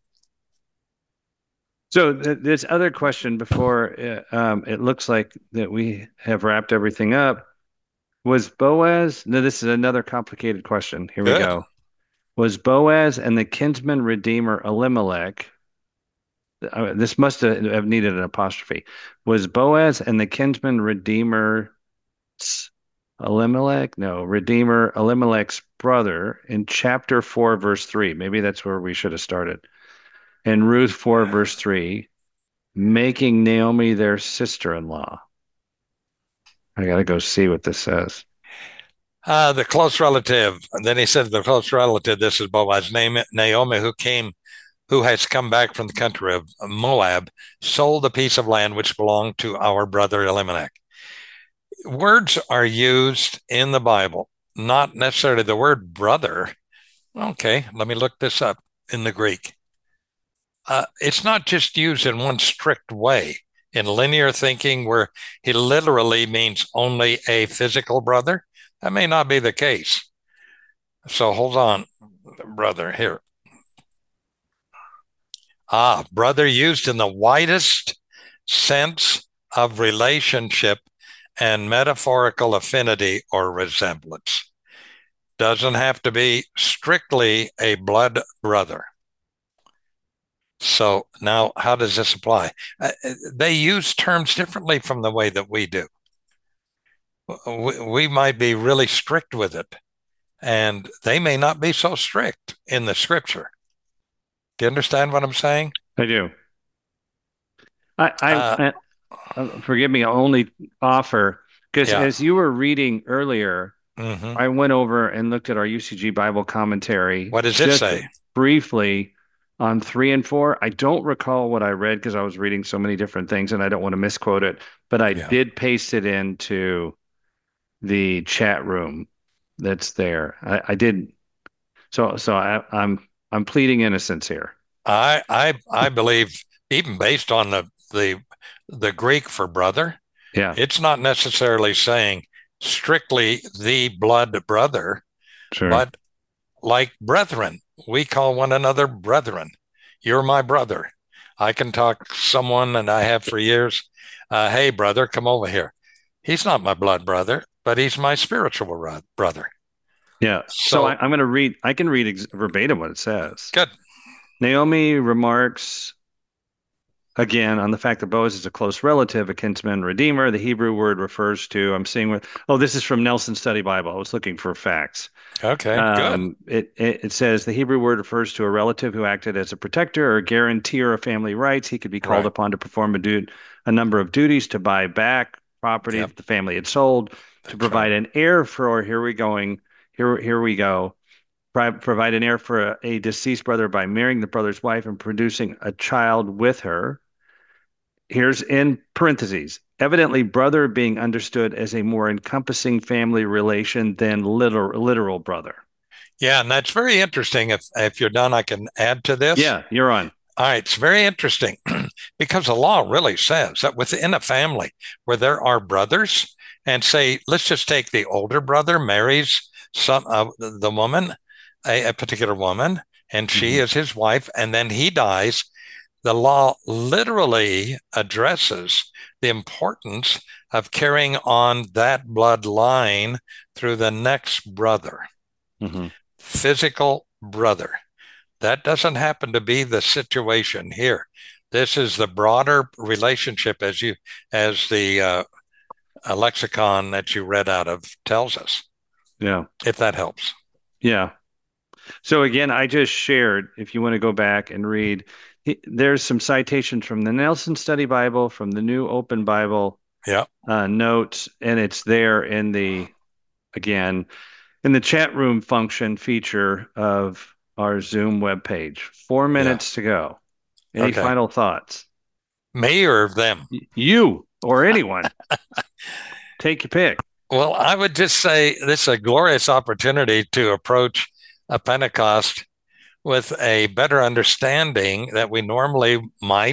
So th this other question before uh, um, it looks like that we have wrapped everything up. Was Boaz? No, this is another complicated question. Here we Good. go. Was Boaz and the kinsman redeemer Elimelech? Uh, this must have needed an apostrophe. Was Boaz and the kinsman redeemer Elimelech? No, redeemer Elimelech's brother in chapter four, verse three. Maybe that's where we should have started. In Ruth four, verse three, making Naomi their sister-in-law. I got to go see what this says. Uh, the close relative. And then he said, the close relative, this is Boaz, Naomi, who came, who has come back from the country of Moab, sold a piece of land which belonged to our brother Elimelech. Words are used in the Bible, not necessarily the word brother. Okay, let me look this up in the Greek. Uh, it's not just used in one strict way. In linear thinking, where he literally means only a physical brother, that may not be the case. So hold on, brother, here. Ah, brother used in the widest sense of relationship and metaphorical affinity or resemblance. Doesn't have to be strictly a blood brother. So now, how does this apply? Uh, they use terms differently from the way that we do. We, we might be really strict with it, and they may not be so strict in the scripture. Do you understand what I'm saying? I do. I, I, Uh, I uh, forgive me. I'll only offer because yeah. as you were reading earlier, Hmm. I went over and looked at our U C G Bible commentary What does it just say? briefly on three and four. I don't recall what I read because I was reading so many different things and I don't want to misquote it, but I Yeah. did paste it into the chat room that's there. I, I did. So, so I, I'm I'm pleading innocence here. I I I believe even based on the the the Greek for brother, Yeah, it's not necessarily saying strictly the blood brother, sure. but like brethren. We call one another brethren. You're my brother. I can talk to someone, and I have for years. Uh, hey, brother, come over here. He's not my blood brother, but he's my spiritual brother. Yeah. So I, So I'm going to read. I can read ex verbatim what it says. good. Naomi remarks again on the fact that Boaz is a close relative, a kinsman redeemer. The Hebrew word refers to. I'm seeing what. Oh, this is from Nelson Study Bible. I was looking for facts. Okay, good. Um, it, it it says the Hebrew word refers to a relative who acted as a protector or guarantor of family rights. He could be called Right. upon to perform a, du a number of duties to buy back property Yep, that the family had sold, to that's right. provide an heir for. Here we going. Here here we go. Pro provide an heir for a, a deceased brother by marrying the brother's wife and producing a child with her. Here's in parentheses. Evidently, brother being understood as a more encompassing family relation than literal literal brother. Yeah, and that's very interesting. If if you're done, I can add to this. Yeah, you're on. All right, it's very interesting because the law really says that within a family where there are brothers, and say, let's just take the older brother marries some uh, the woman, a, a particular woman, and she Hmm. is his wife, and then he dies. The law literally addresses the importance of carrying on that bloodline through the next brother, Hmm. physical brother. That doesn't happen to be the situation here. This is the broader relationship, as you as the uh, lexicon that you read out of tells us. Yeah, If that helps. yeah. So again, I just shared, if you want to go back and read, he, there's some citations from the Nelson Study Bible, from the New Open Bible Yeah. uh, notes, and it's there in the, again, in the chat room function feature of our Zoom webpage. Four Yeah. minutes to go. Any Okay. final thoughts? Me or them? Y- you or anyone, take your pick. Well, I would just say this is a glorious opportunity to approach a Pentecost with a better understanding that we normally might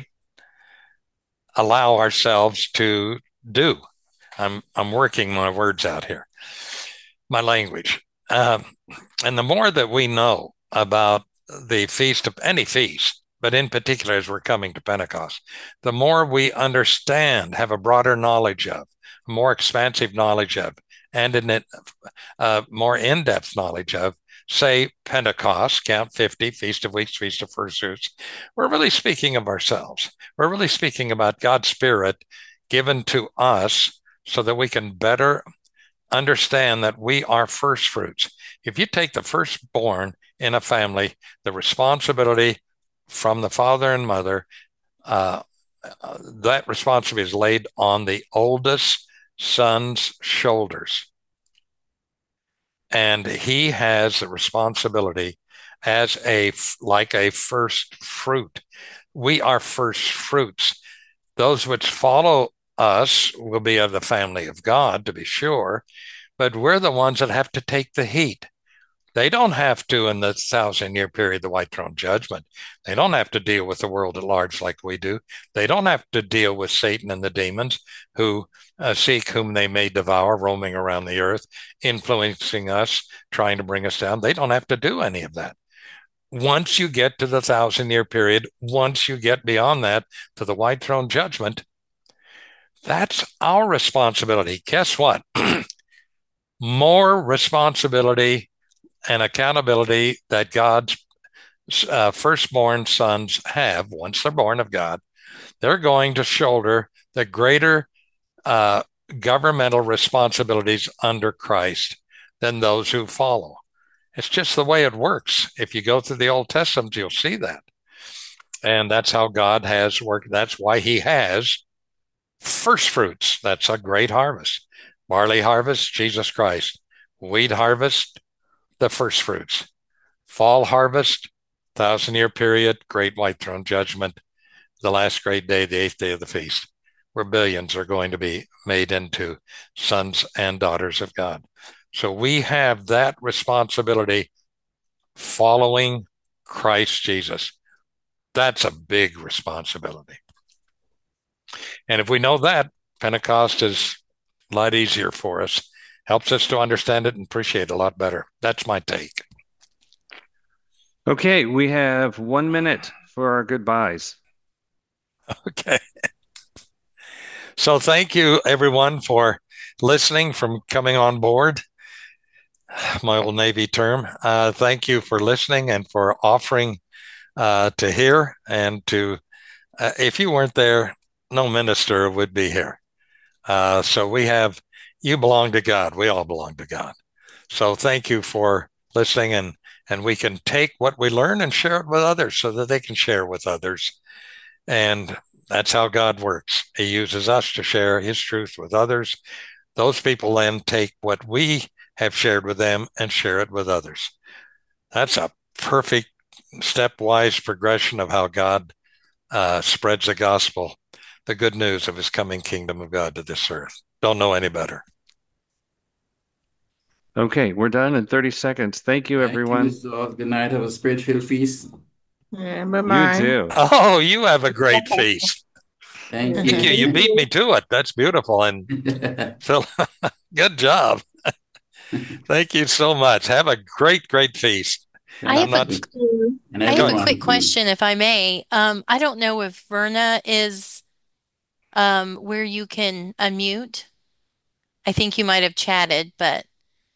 allow ourselves to do. I'm I'm working my words out here, my language, um, and the more that we know about the feast of any feast, but in particular as we're coming to Pentecost, the more we understand, have a broader knowledge of, a more expansive knowledge of, and in it, uh, more in-depth knowledge of, say Pentecost, Camp fifty, Feast of Weeks, Feast of First Fruits, we're really speaking of ourselves. We're really speaking about God's Spirit given to us so that we can better understand that we are first fruits. If you take the firstborn in a family, the responsibility from the father and mother, uh, uh, that responsibility is laid on the oldest son's shoulders. And he has the responsibility as a, like a first fruit. We are first fruits. Those which follow us will be of the family of God, to be sure, but we're the ones that have to take the heat. They don't have to, in the thousand year period, the white throne judgment. They don't have to deal with the world at large like we do. They don't have to deal with Satan and the demons who uh, seek whom they may devour, roaming around the earth, influencing us, trying to bring us down. They don't have to do any of that. Once you get to the thousand year period, once you get beyond that to the white throne judgment, that's our responsibility. Guess what? More responsibility and accountability that God's uh, firstborn sons have once they're born of God. They're going to shoulder the greater uh, governmental responsibilities under Christ than those who follow. It's just the way it works. If you go through the Old Testament, you'll see that. And that's how God has worked. That's why he has first fruits. That's a great harvest. Barley harvest, Jesus Christ. Wheat harvest, the first fruits. Fall harvest, thousand year period, great white throne judgment, the last great day, the eighth day of the feast, where billions are going to be made into sons and daughters of God. So we have that responsibility following Christ Jesus. That's a big responsibility. And if we know that, Pentecost is a lot easier for us, helps us to understand it and appreciate it a lot better. That's my take. Okay, we have one minute for our goodbyes. Okay. So thank you, everyone, for listening, from coming on board. My old Navy term. Uh, thank you for listening and for offering uh, to hear and to, uh, if you weren't there, no minister would be here. Uh, so we have, you belong to God. We all belong to God. So thank you for listening, and, and we can take what we learn and share it with others so that they can share with others. And that's how God works. He uses us to share his truth with others. Those people then take what we have shared with them and share it with others. That's a perfect stepwise progression of how God uh, spreads the gospel, the good news of his coming kingdom of God to this earth. Don't know any better. Okay, we're done in thirty seconds. Thank you, everyone. Thank you. Good night. Have a spirit-filled feast. Yeah, You bye-bye. too. Oh, you have a great feast. Thank Thank you. you. You beat me to it. That's beautiful. And Phil, good job. Thank you so much. Have a great, great feast. I have not- a, And I have a everyone quick too. question, if I may. Um, I don't know if Verna is um, where you can unmute. I think you might have chatted, but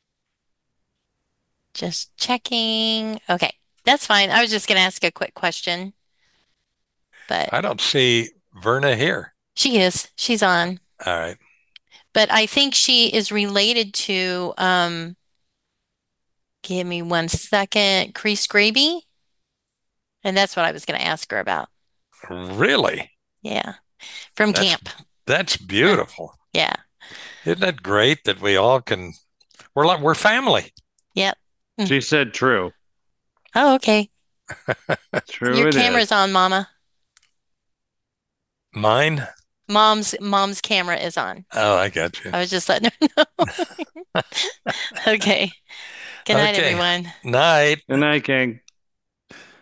just checking. Okay, that's fine. I was just going to ask a quick question, but I don't see Verna here. she is. She's on. All right. But I think she is related to, um, give me one second, Crease Graby. And that's what I was going to ask her about. Really? Yeah, from That's, camp. That's beautiful. Yeah. Isn't it great that we all can, we're like, we're family. Yep. She said true. Oh, okay. True Your it camera's is. on, Mama. Mine? Mom's mom's camera is on. Oh, I got you. I was just letting her know. Okay. Good night, Okay. everyone. Night. Good night, King.